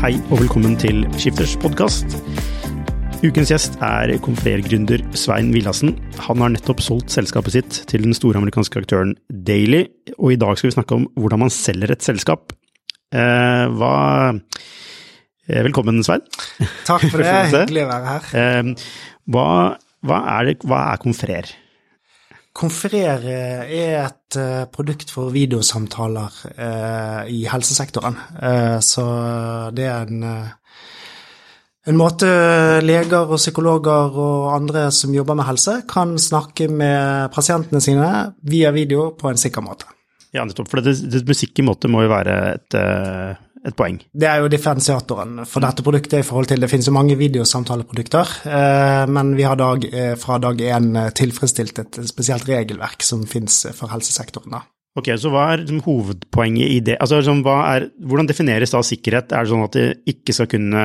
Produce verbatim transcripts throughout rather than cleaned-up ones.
Hei og velkommen til Skifters podcast. Ukens gjest er Confrere-gründer Svein Villassen. Han har nettopp solgt selskapet sitt til den store amerikanske aktøren Daily, og i dag skal vi snakke om hvordan man selger et selskap. Eh, hva... Velkommen, Svein. Takk for det, hyggelig å være her. Eh, hva, hva, er det, hva er Confrere? Confrere er et uh, produkt for videosamtaler uh, i helsesektoren. Uh, så det er en, uh, en måte leger og psykologer og andre som jobber med helse kan snakke med pasientene sine via video på en sikker måte. Ja, nettopp, for det, det musikken måte må jo være et... Uh et poeng. Det er jo differensiatoren for dette produktet i forhold til, det finnes jo mange videosamtaleprodukter, eh, men vi har dag, eh, fra dag en tilfredsstilt et spesielt regelverk som finnes for helsesektoren da. Ok, så hva er liksom, hovedpoenget i det? Altså, liksom, hva er, hvordan defineres da sikkerhet? Er det sånn at det ikke skal kunne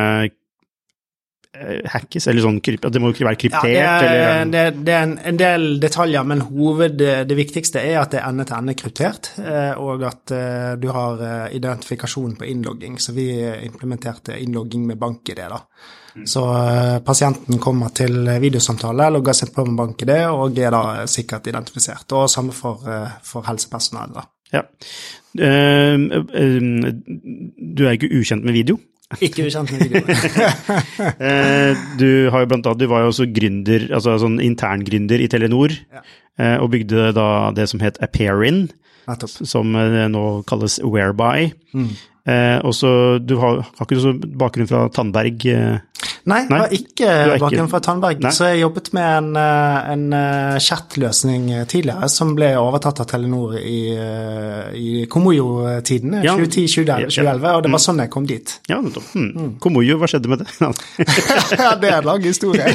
hackes, eller sånn, det må ikke være kryptert? Ja, det, er, eller? det, det er en, en del detaljer, men hoved, det viktigste er at det er ende-til-ende kryptert, og at du har identifikasjon på innlogging, så vi implementerte innlogging med bank-I D da. Mm. Så pasienten kommer til videosamtale, logger seg på med bank-I D, og er da sikkert identifisert, og samme for, for helsepersonell da. Ja. Uh, uh, du er ikke ukjent med video? Ikke ukjent med video. Du har jo blant annet, du var jo også gründer, altså sånn interngründer i Telenor, ja. Og bygde da det som het Appearin, som nå kalles Whereby. Mm. Eh, og så, du har, har ikke så bakgrunn fra Tandberg? Eh? Nei, jeg har ikke bakgrunn fra Tandberg, Nei. Så jeg jobbet med en, en chat-løsning tidligere som ble overtatt av Telenor i, i Komoyo-tiden, ja. tjue ti til tjue elleve, og det var sånn jeg kom dit. Ja, nettopp. Hmm. Mm. Komoyo, hva skjedde med det? Ja, det er en lang historie.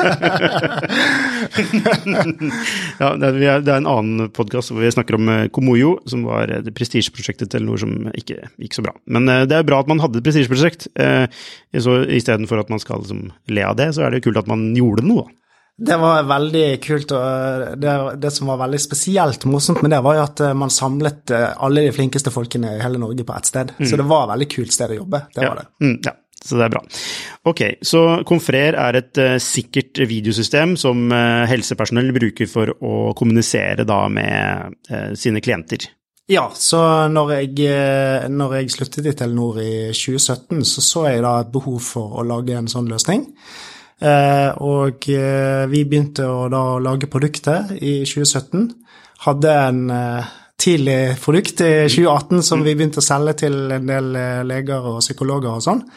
Ja, det er, det er en annen podcast hvor vi snakker om Komoyo, som var det prestisjeprosjektet til Telenor som ikke gikk så bra. Men uh, det er bra at man hadde et prestisjeprosjekt, uh, så i stedet for at man skal liksom, le av det, så er det kult at man gjorde noe. Det var veldig kult, og det, det som var veldig spesielt morsomt med det var jo at man samlet alle de flinkeste folkene i hele Norge på et sted, mm. så det var et veldig kult sted å jobbe, det ja. var det. Mm, ja. Så det er bra. Ok, så Confrere er et uh, sikkert videosystem som uh, helsepersonell bruker for å kommunisere da med uh, sine klienter. Ja, så når jeg, når jeg sluttet i Telenor i tjue sytten, så så jeg da et behov for å lage en sånn løsning. Eh, og eh, vi begynte å da lage produkter i tjue sytten. Hadde en eh, tidlig produkt i tjue atten som vi begynte å selge til en del leger og psykologer og sånn.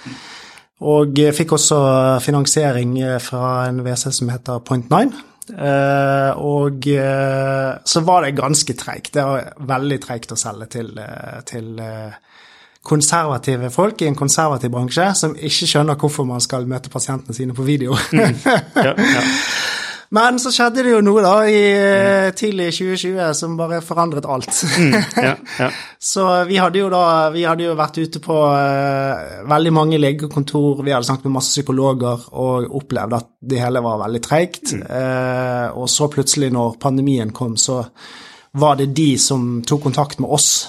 Og fikk også finansiering fra en V C som heter Point Nine. Uh, og uh, så var det ganske tregt. Det var veldig tregt å selge til, uh, til uh, konservative folk i en konservativ bransje som ikke skjønner hvorfor man skal møte pasientene sine på video. Mm. Ja, ja. Men så skjedde det jo noe da i uh, tidlig tjue tjue som bare forandret alt. Mm. Ja, ja. Så vi hadde jo da, vi hadde jo vært ute på uh, veldig mange legekontor, vi hadde snakket med masse psykologer og opplevd at det hele var veldig tregt. Mm. Uh, og så plutselig når pandemien kom, så var det de som tok kontakt med oss,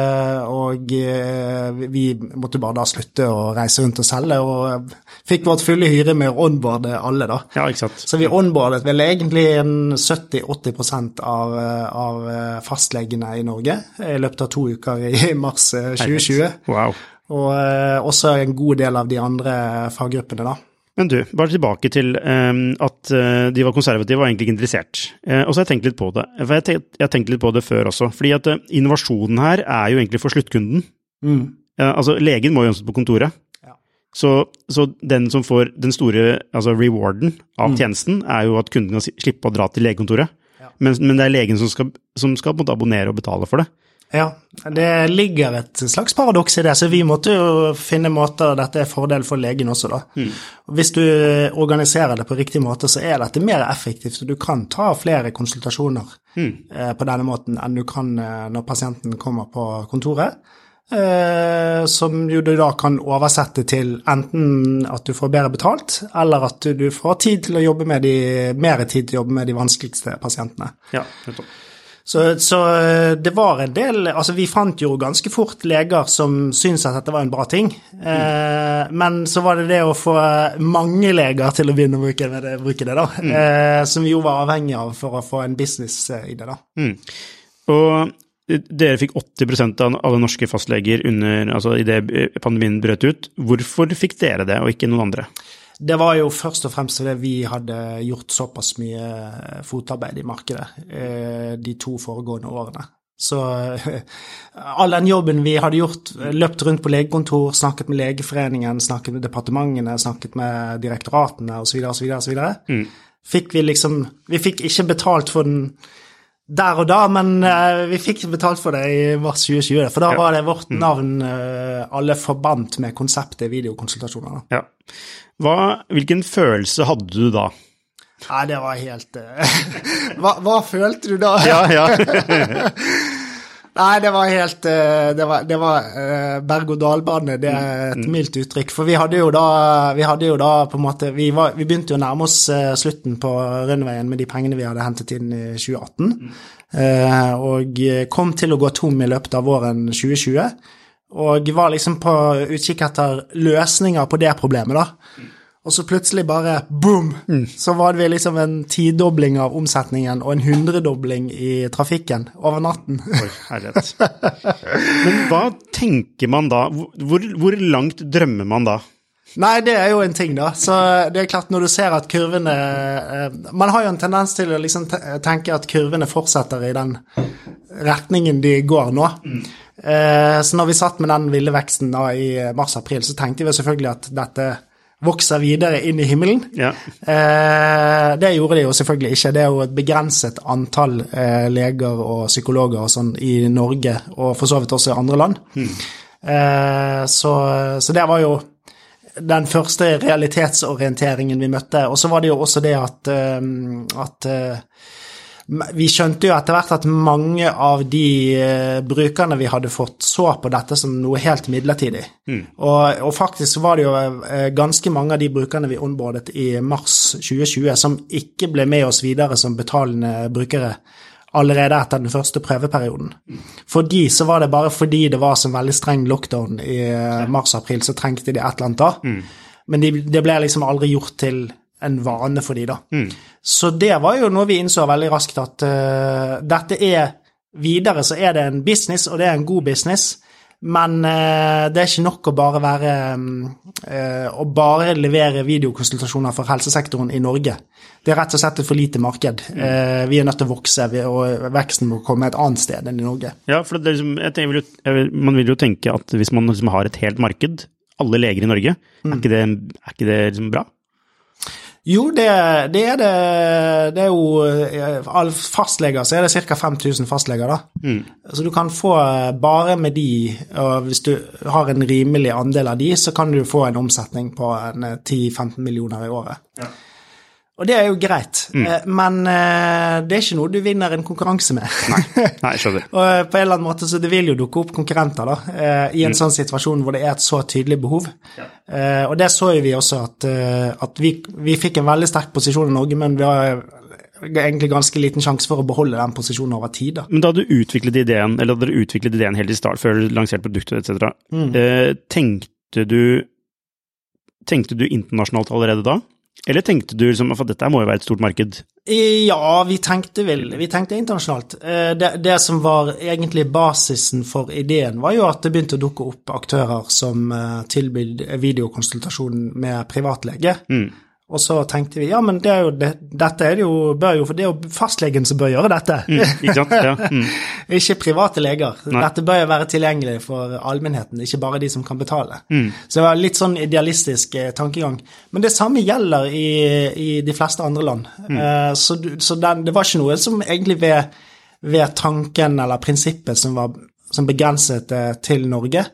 og vi måtte bare da slutte å reise rundt og selge, og fikk vårt fulle hyre med å onboarde alle da. Ja, ikke sant. Så vi onboardet vel egentlig en sytti til åtti prosent av, av fastlegene i Norge i løpet av to uker i mars tjue tjue. Wow. Og også en god del av de andre faggruppene da. Men du, bare tilbake til um, at uh, de var konservative og egentlig ikke interessert. Uh, og så har jeg tenkt litt på det. For jeg, tenk, jeg har tenkt litt på det før også. Fordi at uh, innovasjonen her er jo egentlig for sluttkunden. Mm. Uh, altså, legen må jo ønske på kontoret. Ja. Så, så den som får den store altså rewarden av mm. tjenesten er jo at kunden kan slippe å dra til legekontoret. Ja. Men, men det er legen som skal, som skal måtte abonnere og betale for det. Ja, det ligger et slags paradoks i det, så vi måtte jo finne måter, dette er fordel for legen også da. Mm. Hvis du organiserer det på riktig måte, så er dette mer effektivt, så du kan ta flere konsultasjoner mm. eh, på denne måten enn du kan eh, når pasienten kommer på kontoret, eh, som jo du da kan oversette til enten at du får bedre betalt, eller at du får tid til å jobbe med de, mer tid til å jobbe med de vanskeligste pasientene. Ja, nettopp. Så, så det var en del, altså vi fant jo ganske fort leger som syntes at dette var en bra ting, eh, men så var det det å få mange leger til å begynne å bruke det, bruke det da, mm. eh, som vi jo var avhengig av for å få en business i det da. Mm. Og dere fikk åtti prosent av alle norske fastleger under, altså i det pandemien brøt ut. Hvorfor fikk dere det, og ikke noen andre? Det var jo først og fremst fordi vi hadde gjort såpass mye fotarbeid i markedet eh, de to foregående årene. Så eh, all den jobben vi hadde gjort, løpt rundt på legekontor, snakket med legeforeningen, snakket med departementene, snakket med direktoratene og så videre, og så videre, og så videre. Mm. Fikk vi liksom, vi fikk ikke betalt for den der og da, men eh, vi fikk betalt for det i mars tjue tjue, for da ja. Var det vårt navn eh, alle forbandt med konseptet videokonsultasjoner. Ja. Hva, hvilken følelse hadde du da? Ja, det var helt... Uh, hva, hva følte du da? Ja, ja. Nei, det var helt... Uh, det var, det var uh, berg-og-dal-bane, det er et mildt uttrykk. For vi hadde jo da, vi hadde jo da på en måte... Vi, var, vi begynte jo å nærme oss uh, slutten på Rønneveien med de pengene vi hadde hentet inn i tjue atten. Mm. Uh, og kom til å gå tom i løpet av våren tjue tjue. Og var liksom på utkikk etter løsninger på det problemet da. Mm. Og så plutselig bare, boom, mm. så var det liksom en tidobling av omsetningen og en hundredobling i trafikken over natten. Oi, herlighet. Men hva tenker man da? Hvor, hvor langt drømmer man da? Nei, det er jo en ting da. Så det er klart når du ser at kurvene, man har jo en tendens til å liksom tenke at kurvene fortsetter i den retningen de går nå. Mm. Så når vi satt med den ville veksten da i mars-april, så tenkte vi selvfølgelig at dette vokser videre inn i himmelen. Ja. Det gjorde de jo selvfølgelig ikke. Det er jo et begrenset antall leger og psykologer og sånn i Norge, og for så vidt også i andre land. Mm. Så, så det var jo den første realitetsorienteringen vi møtte, og så var det jo også det at, at vi skjønte jo etter hvert at mange av de uh, brukerne vi hadde fått så på dette som noe helt midlertidig. Mm. Og, og faktisk var det jo uh, ganske mange av de brukerne vi onboardet i mars tjue tjue som ikke ble med oss videre som betalende brukere allerede etter den første prøveperioden. Mm. For de så var det bare fordi det var så veldig streng lockdown i uh, mars-april, så trengte de et eller annet da. Mm. Men de, det ble liksom aldri gjort til en vane for de da. Mm. Så det var jo noe vi innså veldig raskt at uh, dette er videre, så er det en business, og det er en god business, men uh, det er ikke nok å bare være uh, å bare levere videokonsultasjoner for helsesektoren i Norge. Det er rett og slett et for lite marked. Mm. Uh, vi er nødt til å vokse, og veksten må komme et annet sted enn i Norge. Ja, for det er liksom, jeg tenker, jeg vil, jeg vil, man vil jo tenke at hvis man liksom har et helt marked, alle leger i Norge, mm. er ikke det, er ikke det liksom bra? Jo, det, det er det, det er jo, all fastleger, så er det cirka fem tusen fastleger da. Mm. Så du kan få, bare med de, og hvis du har en rimelig andel av de, så kan du få en omsetning på en ti til femten millioner i året. Ja. Og det er jo greit, mm. men det er ikke noe du vinner en konkurranse med. Nei, nei, skjønner. Og på en eller annen måte så det vil jo dukke opp konkurrenter da, i en mm. sånn situasjon hvor det er et så tydelig behov. Ja. Og det så jo vi også at, at vi, vi fikk en veldig sterk posisjon i Norge, men vi har egentlig ganske liten sjanse for å beholde den posisjonen over tid da. Men da du utviklet ideen, eller da du utviklet ideen helt i start, før du lanserte produktet, et cetera, mm. tenkte du, tenkte du internasjonalt allerede da? Eller tenkte du liksom, for dette må jo være et stort marked? Ja, vi tenkte vel, vi tenkte internasjonalt. Det, det som var egentlig basisen for ideen var jo at det begynte å dukke opp aktører som tilbød videokonsultasjon med privatlege. Mm. Og så tenkte vi, ja, men det er jo, det, dette er det jo, bør jo, for det er jo fastlegen som bør gjøre dette. Mm, ikke sant? Ja. Mm. Ikke private leger. Nei. Dette bør jo være tilgjengelig for allmennheten, ikke bare de som kan betale. Mm. Så det var litt sånn idealistisk eh, tankegang. Men det samme gjelder i, i de fleste andre land. Mm. Eh, så så den, det var ikke noe som egentlig ved, ved tanken eller prinsippet som, var, som begrenset eh, til Norge.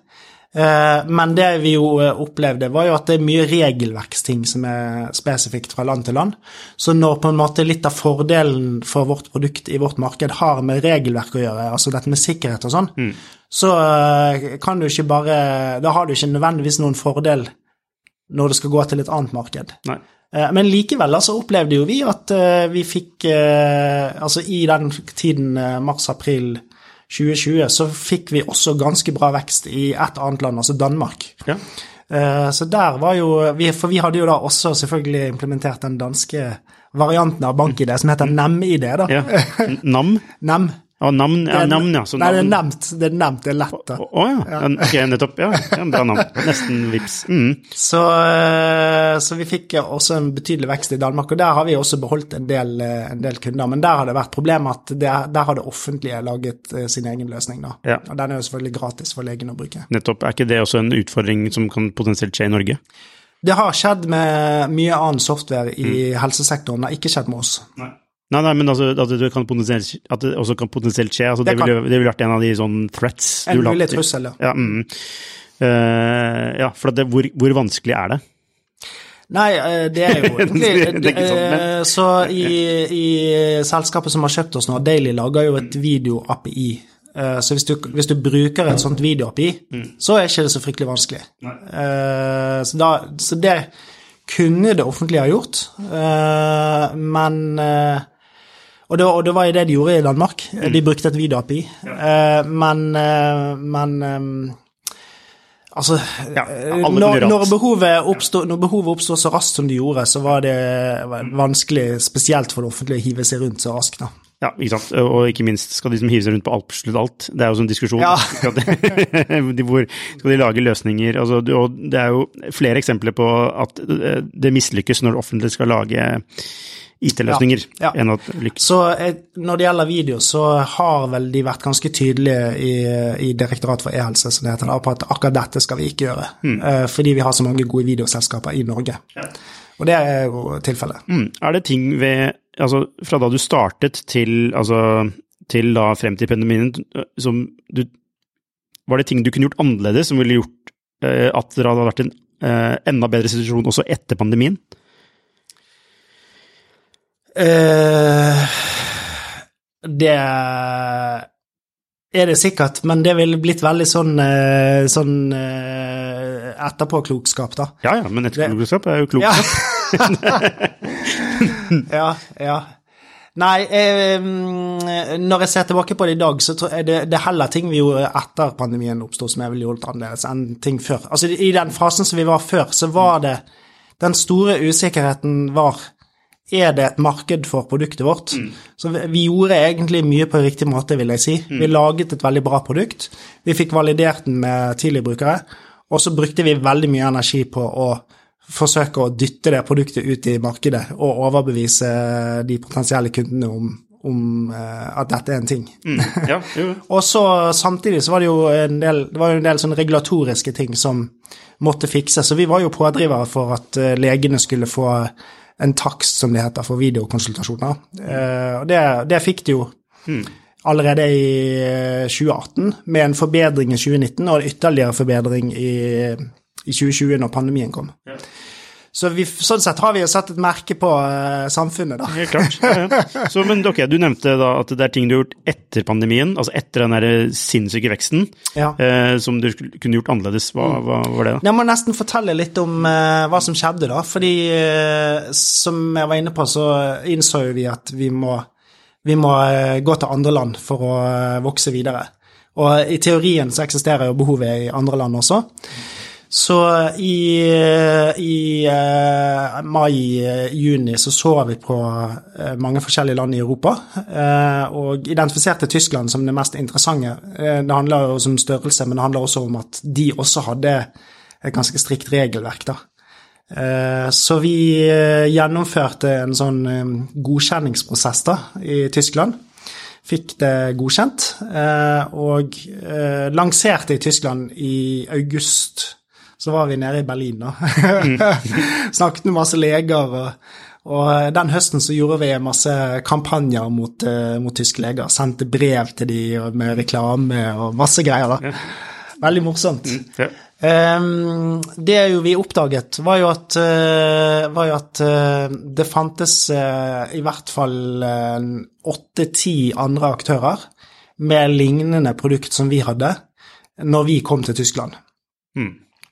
Men det vi jo opplevde var jo at det er mye regelverksting som er spesifikt fra land til land. Så når på en måte litt av fordelen for vårt produkt i vårt marked har med regelverk å gjøre, altså dette med sikkerhet og sånn, mm. så kan du ikke bare, da har du ikke nødvendigvis noen fordel når du skal gå til et annet marked. Nei. Men likevel så opplevde jo vi at vi fikk, altså i den tiden mars-april tjue tjue, så fikk vi også ganske bra vekst i et annet land, altså Danmark. Ja. Så der var jo, for vi hadde jo da også selvfølgelig implementert den danske varianten av BankID, som heter NemID da. Ja, Nam? Nem. Ja, navn, ja, navn, ja. Så nei, navn. det er nevnt, det er nevnt, det er lett da. Å, å ja. ja, ok, nettopp, ja, ja, bra navn, nesten vips. Mm. Så, så vi fikk også en betydelig vekst i Danmark, og der har vi også beholdt en del, en del kunder, men der har det vært problemet at det, der har det offentlige laget sin egen løsning da, ja. Og den er jo selvfølgelig gratis for legen å bruke. Nettopp, er ikke det også en utfordring som kan potensielt skje i Norge? Det har skjedd med mye annen software i mm. helsesektoren, det har ikke skjedd med oss. Nei. Nei, nei, men altså, at det, kan at det også kan potensielt skje, altså, det, det, vil, det vil vært en av de sånn threats. En mulig trussel, ja. Ja, mm. uh, ja for det, hvor, hvor vanskelig er det? Nei, det er jo egentlig, det er sånn, men... så i, i selskapet som har kjøpt oss nå, Daily lager jo et video-A P I, så hvis du, hvis du bruker et sånt video-A P I, mm. så er ikke det så fryktelig vanskelig. Uh, så, da, så det kunne det offentlige ha gjort, uh, men... Uh, Og det, og det var jo det de gjorde i Danmark. De brukte et video-A P I. Ja. Uh, men, uh, men um, altså, ja, når, når, behovet oppstod, når behovet oppstod så raskt som de gjorde, så var det vanskelig, spesielt for det offentlige, å hive seg rundt så raskt. Da. Ja, ikke sant. Og ikke minst skal de som hive seg rundt på absolutt alt. Det er jo sånn diskusjon. Ja. de, hvor skal de lage løsninger? Altså, og det er jo flere eksempler på at det mislykkes når det offentlige skal lage I T-løsninger ja, ja. enn at lykkes. Så når det gjelder video, så har vel de vært ganske tydelige i, i Direktorat for e-helse, som det heter, på at akkurat dette skal vi ikke gjøre, mm. uh, fordi vi har så mange gode videoselskaper i Norge. Ja. Og det er jo tilfellet. Mm. Er det ting ved, altså fra da du startet til, altså, til da frem til pandemien, som du, var det ting du kunne gjort annerledes, som ville gjort uh, at det hadde vært en uh, enda bedre situasjon også etter pandemien? Uh, det er det sikkert, men det ville blitt veldig sånn, uh, sånn uh, etterpåklokskap da. Ja, ja, men etterpåklokskap er jo klokskap. Ja, ja. Nei, eh, når jeg ser tilbake på det i dag, så tror jeg det, det er heller ting vi gjorde etter pandemien oppstod som jeg ville gjort annerledes enn ting før. Altså i den fasen som vi var før, så var det, den store usikkerheten var, er det et marked for produktet vårt? Mm. Så vi, vi gjorde egentlig mye på riktig måte, vil jeg si. Mm. Vi laget et veldig bra produkt. Vi fikk validert den med tidligere brukere, og så brukte vi veldig mye energi på å forsøke å dytte det produktet ut i markedet og overbevise de potensielle kundene om, om uh, at dette er en ting. Mm. Ja, og så samtidig så var det jo en del, det var jo en del sånne regulatoriske ting som måtte fikse, så vi var jo pådrivere for at uh, legene skulle få en takst, som det heter, for videokonsultasjoner. Uh, og det, det fikk de jo mm. allerede i tjue atten, med en forbedring i tjue nitten, og en ytterligere forbedring i, i tjue tjue når pandemien kom. Ja. Så vi, sånn sett har vi jo satt et merke på uh, samfunnet da. Helt klart. Ja, ja. Så, men ok, du nevnte da at det er ting du har gjort etter pandemien, altså etter den der sinnssyke veksten, ja. eh, som du kunne gjort annerledes. Hva, hva var det da? Jeg må nesten fortelle litt om uh, hva som skjedde da, fordi uh, som jeg var inne på, så innså vi at vi må, vi må uh, gå til andre land for å uh, vokse videre. Og i teorien så eksisterer jo behovet i andre land også. Så i, i uh, mai-juni så så vi på uh, mange forskjellige land i Europa, uh, og identifiserte Tyskland som det mest interessante. Uh, det handler jo om størrelse, men det handler også om at de også hadde et ganske strikt regelverk da. Uh, så vi uh, gjennomførte en sånn um, godkjenningsprosess da i Tyskland. Fikk det godkjent, uh, og uh, lanserte i Tyskland i august. Så var vi nede i Berlin da. Snakket med masse leger, og, og den høsten så gjorde vi masse kampanjer mot, uh, mot tyske leger. Sendte brev til de med reklame og masse greier da. Veldig morsomt. Mm, ja. um, det jo vi oppdaget var jo at, uh, var jo at uh, det fantes uh, i hvert fall åtte-ti uh, andre aktører med lignende produkt som vi hadde når vi kom til Tyskland. Mm.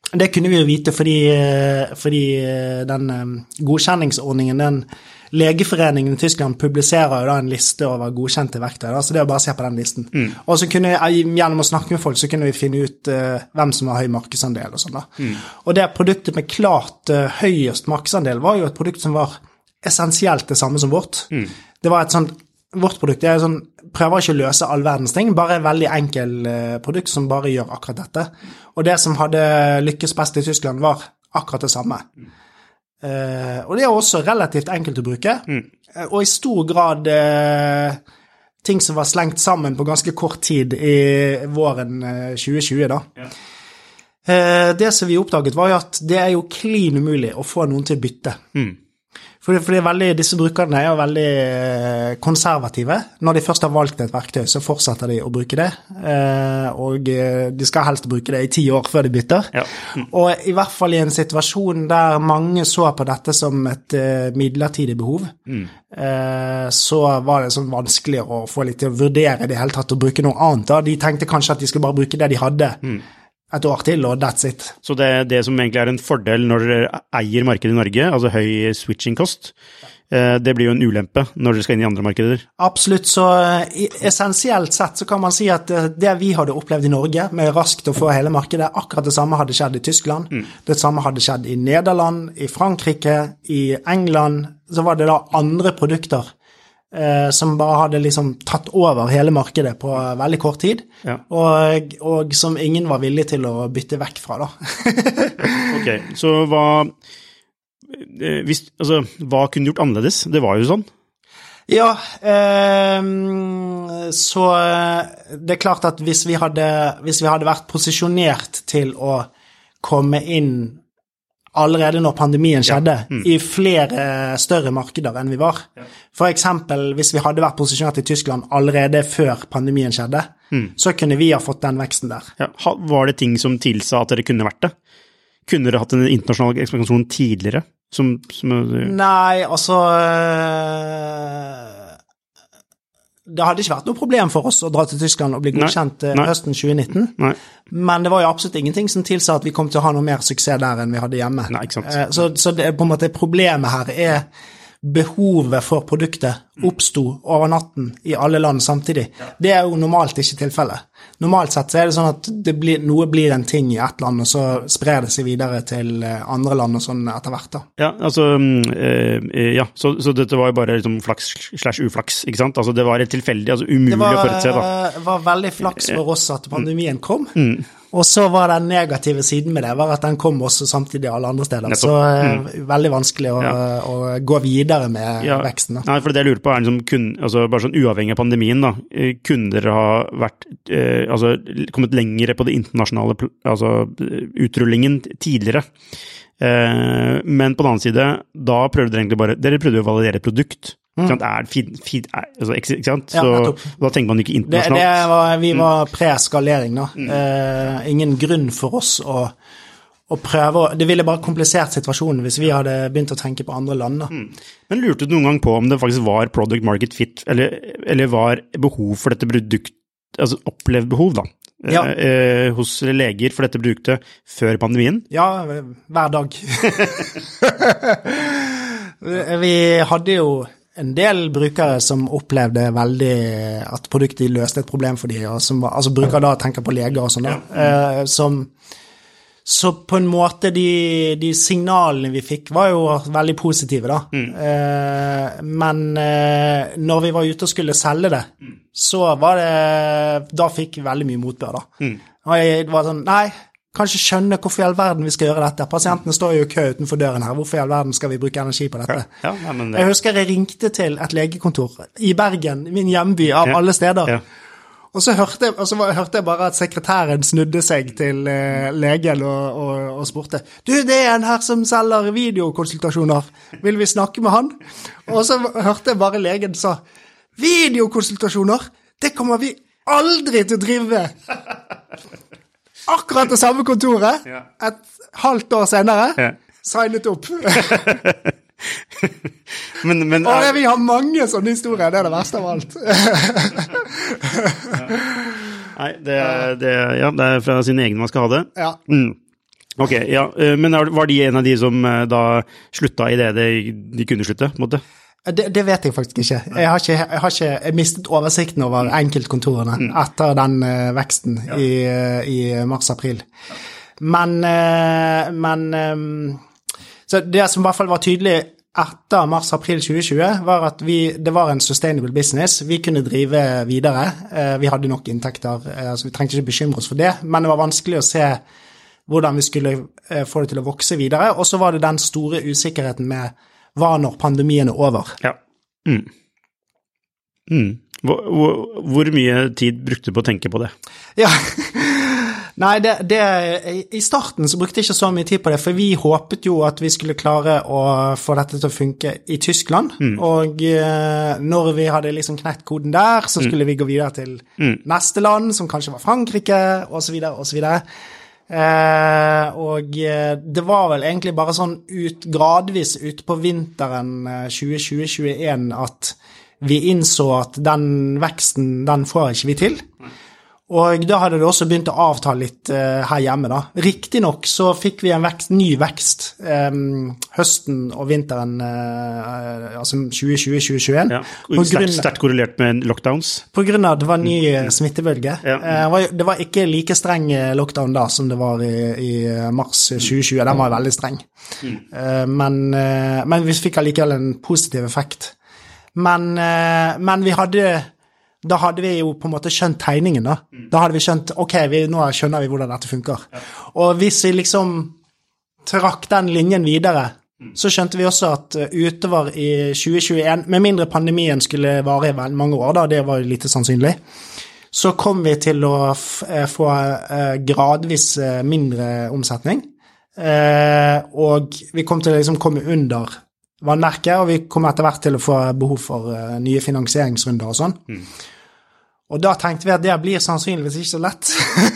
det kunne vi jo vite fordi, fordi den godkjenningsordningen, den Legeforeningen i Tyskland publiserer jo da en liste over godkjente verktøy, da, så det er bare å se på den listen. Mm. Og så kunne vi, gjennom å snakke med folk, så kunne vi finne ut uh, hvem som har høy markedsandel og sånn da. Mm. Og det produktet med klart uh, høyest markedsandel var jo et produkt som var essensielt det samme som vårt. Mm. Det var et sånt, vårt produkt det er sånn, prøver ikke å løse all verdens ting, bare et veldig enkel uh, produkt som bare gjør akkurat dette. Og det som hadde lykkes best i Tyskland var akkurat det samme. Mm. Uh, og det er også relativt enkelt å bruke, mm. uh, og i stor grad uh, ting som var slengt sammen på ganske kort tid i våren uh, tjue tjue da. Ja. Uh, det som vi oppdaget var jo at det er jo klin umulig å få noen til å bytte. Mm. Fordi, fordi veldig, disse brukerne er jo veldig konservative. Når de først har valgt et verktøy, så fortsetter de å bruke det. Eh, og de skal helst bruke det i ti år før de bytter. Ja. Mm. Og i hvert fall i en situasjon der mange så på dette som et uh, midlertidig behov, mm. eh, så var det sånn vanskelig å få litt til å vurdere det hele tatt og bruke noe annet. Da. De tenkte kanskje at de skulle bare bruke det de hadde. Mm. Et år til, og that's it. Så det, det som egentlig er en fordel når dere eier markedet i Norge, altså høy switching-kost, det blir jo en ulempe når dere skal inn i andre markeder. Absolutt, så essensielt sett så kan man si at det vi hadde opplevd i Norge, med raskt å få hele markedet, akkurat det samme hadde skjedd i Tyskland, mm. det samme hadde skjedd i Nederland, i Frankrike, i England, så var det da andre produkter Eh, som bare hadde liksom tatt over hele markedet på veldig kort tid, ja. og, og som ingen var villig til å bytte vekk fra da. Ok, så hva, hvis, altså, hva kunne gjort annerledes? Det var jo sånn. Ja, eh, så det er klart at hvis vi hadde, hvis vi hadde vært posisjonert til å komme inn allerede når pandemien skjedde, ja. mm. i flere større markeder enn vi var. Ja. For eksempel, hvis vi hadde vært posisjonert i Tyskland allerede før pandemien skjedde, mm. så kunne vi ha fått den veksten der. Ja. Var det ting som tilsa at dere kunne vært det? Kunne dere hatt en internasjonal ekspansjon tidligere? Som, som... Nei, altså... Øh... Det hadde ikke vært noe problem for oss å dra til Tyskland og bli godkjent Nei. høsten tjue nitten, Nei. Men det var jo absolutt ingenting som tilsa at vi kom til å ha noe mer suksess der enn vi hadde hjemme. Nei, ikke sant. Så, så det, på en måte problemet her er behovet for produktet oppstod over natten i alle land samtidig. Ja. Det er jo normalt ikke tilfellet. Normalt sett så er det sånn at det blir, noe blir en ting i et land, og så sprer det seg videre til andre land og sånn etter hvert da. Ja, altså, øh, ja, så, så dette var jo bare liksom flaks slash uflaks, ikke sant? Altså det var et tilfeldig, altså umulig var, å forutse da. Det var veldig flaks for oss at pandemien kom, mm. og så var den negative siden med det, var at den kom også samtidig alle andre steder, Nettopp. så mm. veldig vanskelig å, ja. å gå videre med ja. veksten da. Nei, for det jeg lurer på er liksom, kun, altså bare sånn uavhengig av pandemien da, kunne dere ha vært eh, altså kommet lengre på det internasjonale altså utrullingen tidligere. Eh, men på den annen side, da prøvde dere egentlig bare, dere prøvde å validere et produkt. Mm. Ikke sant? Er feed, feed, er, altså, ikke sant? Så ja, da tenker man ikke internasjonalt. Det, det var, vi var pre-skalering da. Mm. Eh, ingen grunn for oss å, å prøve, det ville bare komplisert situasjonen hvis vi hadde begynt å tenke på andre land da. Mm. Men lurte du noen gang på om det faktisk var product market fit, eller, eller var behov for dette produkt, altså opplevd behov da, ja. eh, hos leger for dette produktet før pandemien? Ja, hver dag. Vi hadde jo en del brukere som opplevde veldig at produktet løste et problem for dem, og som var, altså brukere da tenker på leger og sånn da, eh, som så på en måte de, de signalene vi fikk var jo veldig positive da. Mm. Eh, men eh, når vi var ute og skulle selge det, mm. så var det, da fikk vi veldig mye motbør da. Mm. Og jeg var sånn, nei, kanskje skjønne hvorfor i all verden vi skal gjøre dette. Pasientene står jo i kø utenfor døren her, hvorfor i all verden skal vi bruke energi på dette? Ja, ja, men det... Jeg husker jeg ringte til et legekontor i Bergen, min hjemby av ja. alle steder. Ja. Og så hørte jeg, og så hørte jeg bare at sekretæren snudde seg til eh, legen og, og, og spurte, du, det er en her som selger videokonsultasjoner, vil vi snakke med han? Og så hørte jeg bare legen sa, videokonsultasjoner, det kommer vi aldri til å drive. Akkurat det samme kontoret, et halvt år senere, ja. signet opp. men, men, og vi har mange sånne historier, det er det verste av alt. Nei, det, det, ja, det er fra sin egen man skal ha det. Ja. Mm. Ok, ja, men var de en av de som da slutta i det de kunne slutte, på en måte? Det, det vet jeg faktisk ikke. Jeg har ikke, jeg har ikke jeg mistet oversikten over enkeltkontorene mm. etter den uh, veksten ja. i, uh, i mars-april. Men, uh, men um, så det som i hvert fall var tydelig etter mars-april tjue tjue var at vi, det var en sustainable business. Vi kunne drive videre. Uh, vi hadde nok inntekter, uh, så vi trengte ikke bekymre oss for det, men det var vanskelig å se hvordan vi skulle uh, få det til å vokse videre. Og så var det den store usikkerheten med var når pandemien er over. Ja. Mm. Mm. Hvor, hvor, hvor mye tid brukte du på å tenke på det? Ja, nei, det, det, i starten så brukte jeg ikke så mye tid på det, for vi håpet jo at vi skulle klare å få dette til å funke i Tyskland, mm. og eh, når vi hadde liksom knekt koden der, så skulle mm. vi gå videre til mm. neste land, som kanskje var Frankrike, og så videre, og så videre. Eh, og det var vel egentlig bare sånn ut, gradvis ut på vinteren tjue tjue til tjueen at vi innså at den veksten, den får ikke vi til. Og da hadde det også begynt å avta litt uh, her hjemme da. Riktig nok så fikk vi en vekst, ny vekst um, høsten og vinteren, uh, altså tjue tjue til tjue tjueen. Ja, sterkt, sterkt korrelert med lockdowns. På grunn av at det var ny mm. smittebølge. Ja. Uh, det var ikke like streng lockdown da som det var i, i mars tjue tjue. Den var veldig streng. Mm. Uh, men, uh, men vi fikk allikevel en positiv effekt. Men, uh, men vi hadde... Da hadde vi jo på en måte skjønt tegningen da. Da hadde vi skjønt, ok, vi, nå skjønner vi hvordan dette funker. Ja. Og hvis vi liksom trakk den linjen videre, mm. så skjønte vi også at utover i tjue tjueen, med mindre pandemien skulle vare i veldig mange år da, det var jo lite sannsynlig, så kom vi til å f få eh, gradvis eh, mindre omsetning, eh, og vi kom til å liksom komme under vannmerket, og vi kommer etter hvert til å få behov for uh, nye finansieringsrunder og sånn. Mm. Og da tenkte vi at det blir sannsynligvis ikke så lett.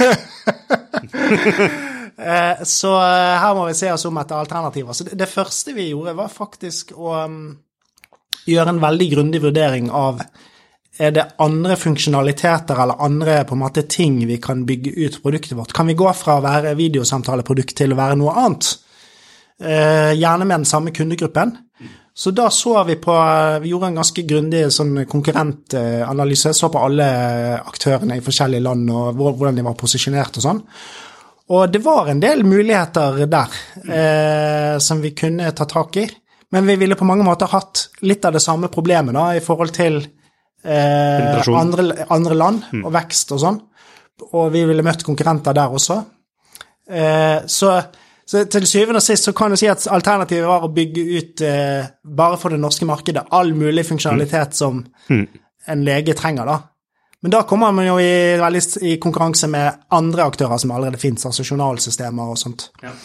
uh, så uh, her må vi se oss om etter alternativer. Så det, det første vi gjorde var faktisk å um, gjøre en veldig grundig vurdering av er det andre funksjonaliteter eller andre på en måte ting vi kan bygge ut produktet vårt. Kan vi gå fra å være videosamtaleprodukt til å være noe annet? Uh, gjerne med den samme kundegruppen. Så da så vi på, vi gjorde en ganske grundig sånn konkurrentanalyse, så på alle aktørene i forskjellige land og hvordan de var posisjonert og sånn. Og det var en del muligheter der eh, som vi kunne ta tak i, men vi ville på mange måter hatt litt av det samme problemet da, i forhold til eh, andre, andre land og vekst og sånn. Og vi ville møtt konkurrenter der også. Eh, så Så til syvende og sist så kan du si at alternativet var å bygge ut eh, bare for det norske markedet all mulig funksjonalitet som mm. en lege trenger da. Men da kommer man jo i, veldig, i konkurranse med andre aktører som allerede finnes, altså journalsystemer og sånt. Ja.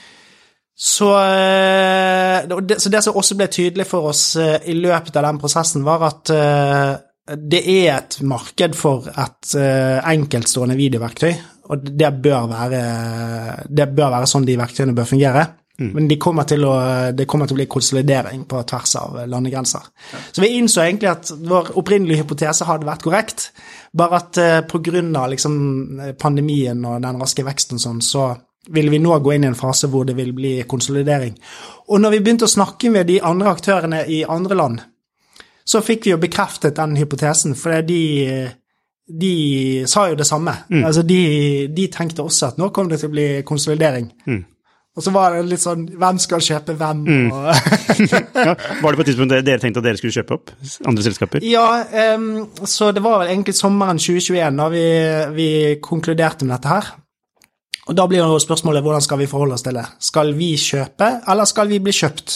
Så, eh, det, så det som også ble tydelig for oss eh, i løpet av den prosessen var at eh, det er et marked for et eh, enkeltstående videoverktøy, og det bør være, det bør være sånn de verktøyene bør fungere. Mm. Men de kommer til å, det kommer til å bli konsolidering på tvers av landegrenser. Ja. Så vi innså egentlig at vår opprinnelige hypotese hadde vært korrekt, bare at uh, på grunn av liksom, pandemien og den raske veksten sånn, så vil vi nå gå inn i en fase hvor det vil bli konsolidering. Og når vi begynte å snakke med de andre aktørene i andre land, så fikk vi jo bekreftet den hypotesen, for de... de sa jo det samme. Mm. Altså de, de tenkte også at nå kommer det til å bli konsolidering. Mm. Og så var det litt sånn, hvem skal kjøpe hvem? Mm. Og ja, var det på et tidspunkt dere tenkte at dere skulle kjøpe opp andre selskaper? Ja, um, så det var vel egentlig sommeren tjue tjueen da vi, vi konkluderte med dette her. Og da blir jo spørsmålet, hvordan skal vi forholde oss til det? Skal vi kjøpe, eller skal vi bli kjøpt?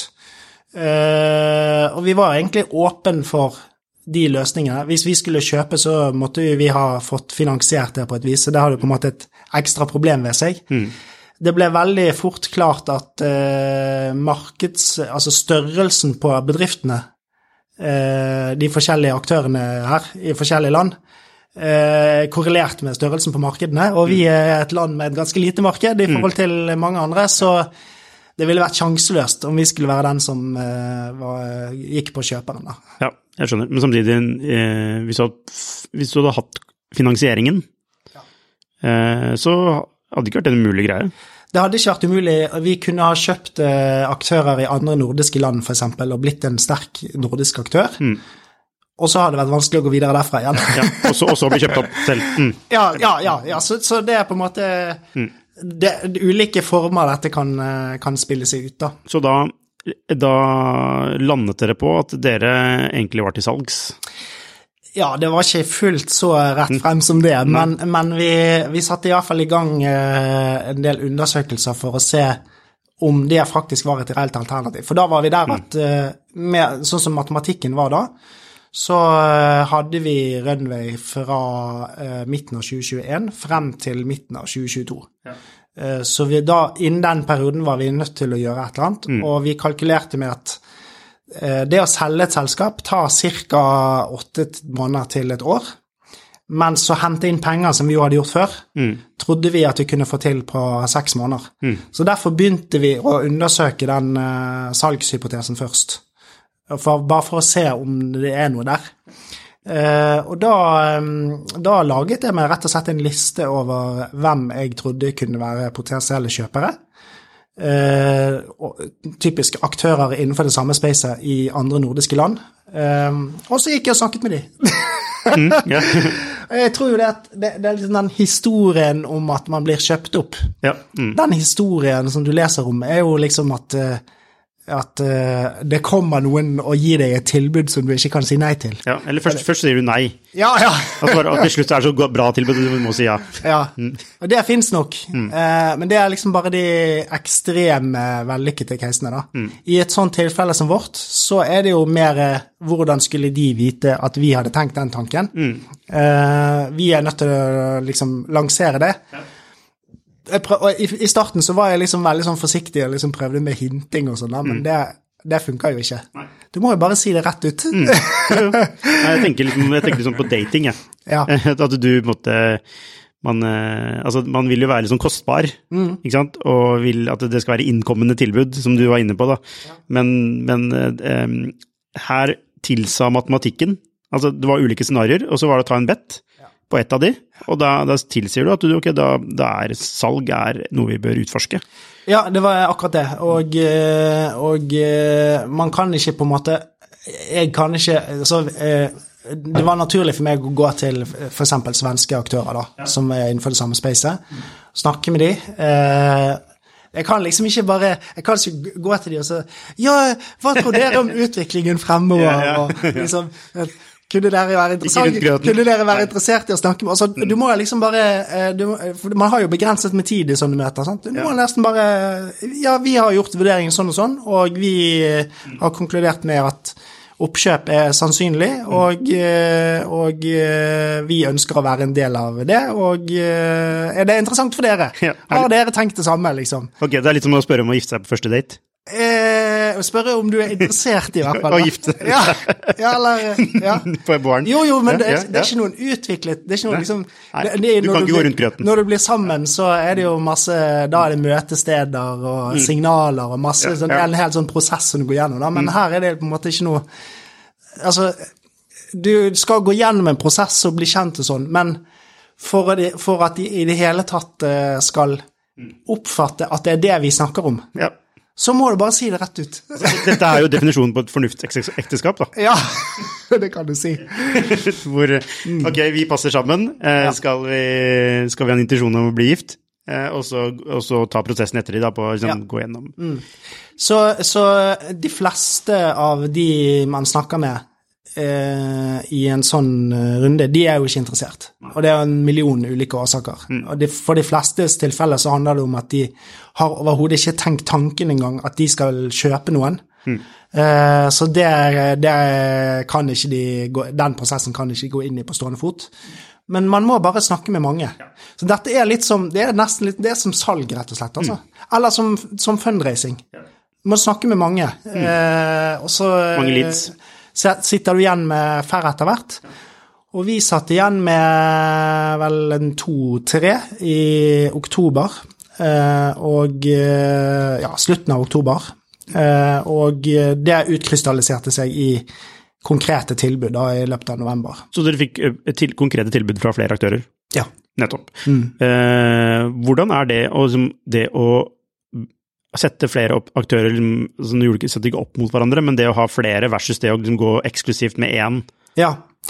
Uh, og vi var egentlig åpen for de løsningene. Hvis vi skulle kjøpe, så måtte vi ha fått finansiert det på et vis, så det hadde på en måte et ekstra problem ved seg. Mm. Det ble veldig fort klart at eh, markeds, altså størrelsen på bedriftene, eh, de forskjellige aktørene her i forskjellige land, eh, korrelert med størrelsen på markedene, og vi er et land med et ganske lite marked i forhold til mange andre, så det ville vært sjanseløst om vi skulle være den som eh, var, gikk på kjøperen da. Ja, jeg skjønner. Men samtidig, eh, hvis, du hadde, hvis du hadde hatt finansieringen, ja. eh, så hadde det ikke vært en mulig greie. Det hadde ikke vært umulig. Vi kunne ha kjøpt eh, aktører i andre nordiske land, for eksempel, og blitt en sterk nordisk aktør. Mm. Og så har det vært vanskelig å gå videre derfra igjen. Ja, og så, og så bli kjøpt opp selv. Mm. Ja, ja, ja, ja. Så, så det er på en måte mm. det, det ulike former dette kan, kan spille seg ut da. Så da, da landet dere på at dere egentlig var til salgs? Ja, det var ikke fullt så rett frem som det, men, men vi, vi satte i hvert fall i gang eh, en del undersøkelser for å se om det faktisk var et reelt alternativ. For da var vi der at, eh, med, sånn som matematikken var da, så eh, hadde vi runway fra eh, midten av tjue tjueen frem til midten av tjue tjueto. Ja. Eh, så vi da, innen den perioden var vi nødt til å gjøre et eller annet, mm. og vi kalkulerte med at det å selge et selskap tar cirka åtte måneder til et år, men så hente inn penger som vi jo hadde gjort før, mm. trodde vi at vi kunne få til på seks måneder. Mm. Så derfor begynte vi å undersøke den uh, salgshypotesen først, for, bare for å se om det er noe der. Uh, og da, um, da laget jeg meg rett og slett en liste over hvem jeg trodde kunne være potensielle kjøpere, Uh, typisk aktører innenfor det samme spacet i andre nordiske land, uh, og så gikk jeg og snakket med de. mm, yeah. Jeg tror jo det, at det, det er liksom den historien om at man blir kjøpt opp. Ja. Mm. Den historien som du leser om er jo liksom at uh, at uh, det kommer noen og gir deg et tilbud som du ikke kan si nei til. Ja, eller først, først sier du nei. Ja, ja. at, at til slutt er det så bra tilbud, du må si ja. Ja, mm. og det finnes nok. Mm. Uh, men det er liksom bare de ekstreme vellykkede casene da. Mm. I et sånt tilfelle som vårt, så er det jo mer uh, hvordan skulle de vite at vi hadde tenkt den tanken. Mm. Uh, vi er nødt til å liksom lansere det. Ja. Prøv, i, I starten så var jeg liksom veldig sånn forsiktig og liksom prøvde med hinting og sånn, men mm. det, det funker jo ikke. Nei. Du må jo bare si det rett ut. mm. jeg, tenker liksom, jeg tenker liksom på dating, jeg. Ja. At du måtte, man, altså, man vil jo være liksom kostbar, mm. ikke sant? Og vil at det skal være innkommende tilbud, som du var inne på da. Ja. Men, men um, her tilsa matematikken, altså det var ulike scenarier, og så var det å ta en bet på ett av de, og da, da tilsier du at du, okay, da, da er salg er noe vi bør utforske. Ja, det var akkurat det, og, og man kan ikke på en måte, jeg kan ikke, så, det var naturlig for meg å gå til for eksempel svenske aktører da, ja. Som er innenfor det samme spacet, snakke med de, jeg kan liksom ikke bare, jeg kan ikke gå til de og si, ja, hva tror dere om utviklingen fremover, ja, ja. Og liksom, kunne dere være interessant, kunne dere være interessert i å snakke med, altså, du må liksom bare, du, for man har jo begrenset med tid i sånne møter, sant? Du må ja. Nesten bare, ja, vi har gjort vurderingen sånn og sånn, og vi har konkludert med at oppkjøp er sannsynlig, og, og vi ønsker å være en del av det, og er det interessant for dere? Har dere tenkt det samme, liksom? Ok, det er litt som å spørre om å gifte seg på første date. Eh, spørre om du er interessert i hvert fall. Å gifte. Ja, ja, eller, ja. På en barn. Jo, jo, men det, det er ikke noen utviklet, det er ikke noen liksom, Nei, det, det, du kan ikke gå rundt grøten. Når du blir sammen, så er det jo masse, da er det møtesteder og mm. signaler og masse, ja, sånn, ja. En helt sånn prosess som du går gjennom, da, men mm. her er det på en måte ikke noe, altså, du skal gå gjennom en prosess og bli kjent og sånn, men for, de, for at de i det hele tatt skal oppfatte at det er det vi snakker om, ja. Så må du bare si det rett ut. Dette er jo definisjonen på et fornuftsekteskap, da. Ja, det kan du si. Hvor, ok, vi passer sammen. Eh, ja. skal, vi, skal vi ha en intensjon om å bli gift? Eh, og, så, og så ta prosessen etter de da, på å liksom, ja. Gå gjennom. Mm. Så, så de fleste av de man snakker med eh, i en sånn runde, de er jo ikke interessert. Og det er en million ulike årsaker. Mm. Og det, for de flestes tilfeller så handler det om at de har overhodet ikke tenkt tanken engang at de skal kjøpe noen. Mm. Eh, så det, det kan ikke de gå, den prosessen kan de ikke gå inn i på stående fot. Men man må bare snakke med mange. Ja. Så dette er litt som, det er nesten litt, det er som salg rett og slett, altså. Mm. Eller som, som fundraising. Ja. Du må snakke med mange. Mm. Eh, og så mange leads. Sitter du igjen med færre etter hvert. Og vi satt igjen med vel en to-tre i oktober, eh, og ja, slutten av oktober. Eh, og det utkrystalliserte seg i konkrete tilbud da, i løpet av november. Så dere fikk til, konkrete tilbud fra flere aktører? Ja. Nettopp. Mm. Eh, hvordan er det å, det å sette flere opp, aktører, som du gjorde ikke, sette ikke opp mot hverandre, men det å ha flere versus det å liksom, gå eksklusivt med én? Ja.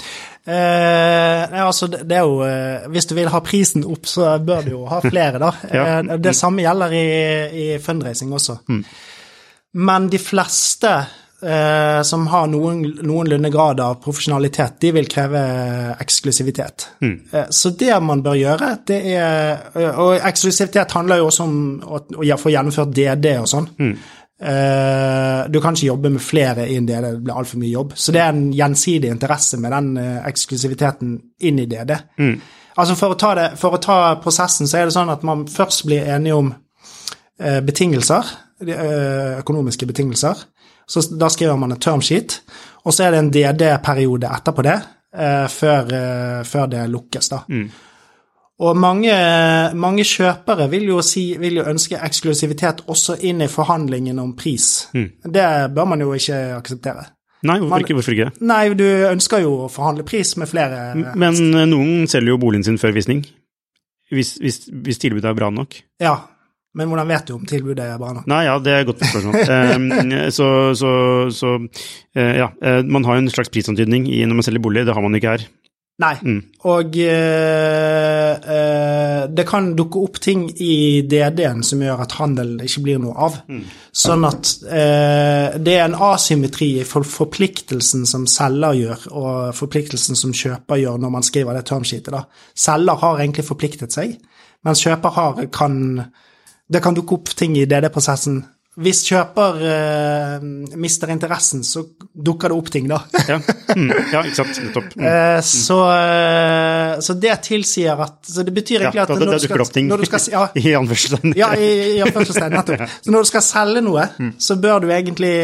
Eh, altså, det, det er jo, eh, hvis du vil ha prisen opp, så bør du jo ha flere da. ja. eh, det samme gjelder i, i fundraising også. Mm. Men de fleste Eh, som har noen, noenlunde grad av profesjonalitet, de vil kreve eksklusivitet. Mm. Eh, så det man bør gjøre, det er, og eksklusivitet handler jo også om å, å få gjennomført D D og sånn. Mm. Eh, du kan ikke jobbe med flere inn i det, det blir alt for mye jobb. Så det er en gjensidig interesse med den eh, eksklusiviteten inn i D D. Mm. Altså for å, ta det, for å ta prosessen, så er det sånn at man først blir enige om eh, betingelser, eh, økonomiske betingelser. Så da skriver man en term sheet, og så er det en D D-periode etterpå det, eh, før, eh, før det lukkes da. Mm. Og mange, mange kjøpere vil jo, si, vil jo ønske eksklusivitet også inn i forhandlingen om pris. Mm. Det bør man jo ikke akseptere. Nei, hvorfor, man, ikke, hvorfor ikke? Nei, du ønsker jo å forhandle pris med flere. Men noen selger jo boligen sin før visning, hvis, hvis, hvis tilbudet er bra nok. Ja. Men hvordan vet du om tilbudet er bra nok? Nei, ja, det er et godt spørsmål. um, så, så, så uh, ja, uh, man har en slags prisantydning i når man selger bolig, det har man ikke her. Nei, mm. og uh, uh, det kan dukke opp ting i D D-en som gjør at handel ikke blir noe av. Mm. Sånn at uh, det er en asymmetri for forpliktelsen som selger gjør, og forpliktelsen som kjøper gjør når man skriver det termsheetet da. Selger har egentlig forpliktet seg, mens kjøper har, kan... Det kan dukke opp ting i D D-prosessen. Hvis kjøper eh, mister interessen, så dukker det opp ting da. ja. Mm. ja, ikke sant. Nettopp. Mm. Eh, så, eh, så det tilsier at, så det betyr egentlig ja, at det, når, det du skal, når du skal, ja, i anførselstegn. ja, i, i anførselstegn, nettopp. Så når du skal selge noe, mm. så bør du egentlig,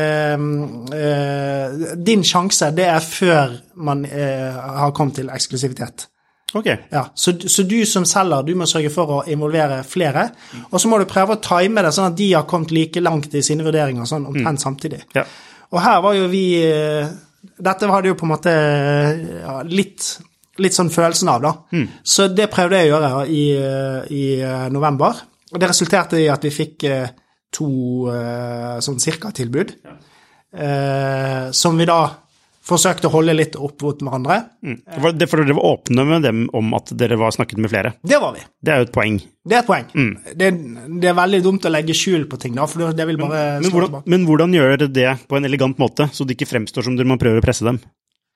eh, din sjanse, det er før man eh, har kommet til eksklusivitet. Ok. Ja, så, så du som selger, du må sørge for å involvere flere, og så må du prøve å time det sånn at de har kommet like langt i sine vurderinger, sånn omtrent mm. samtidig. Ja. Og her var jo vi, dette hadde jo på en måte ja, litt, litt sånn følelsen av da. Mm. Så det prøvde jeg å gjøre i, i november, og det resulterte i at vi fikk to sånn cirka tilbud, ja. eh, som vi da forsøkte å holde litt opp mot hverandre. Mm. Det for dere var åpne med dem om at dere var snakket med flere? Det var vi. Det er jo et poeng. Det er et poeng. Mm. Det, det er veldig dumt å legge skjul på ting da, for det vil bare... Men, men, hvordan, men hvordan gjør dere det på en elegant måte, så det ikke fremstår som dere må prøve å presse dem?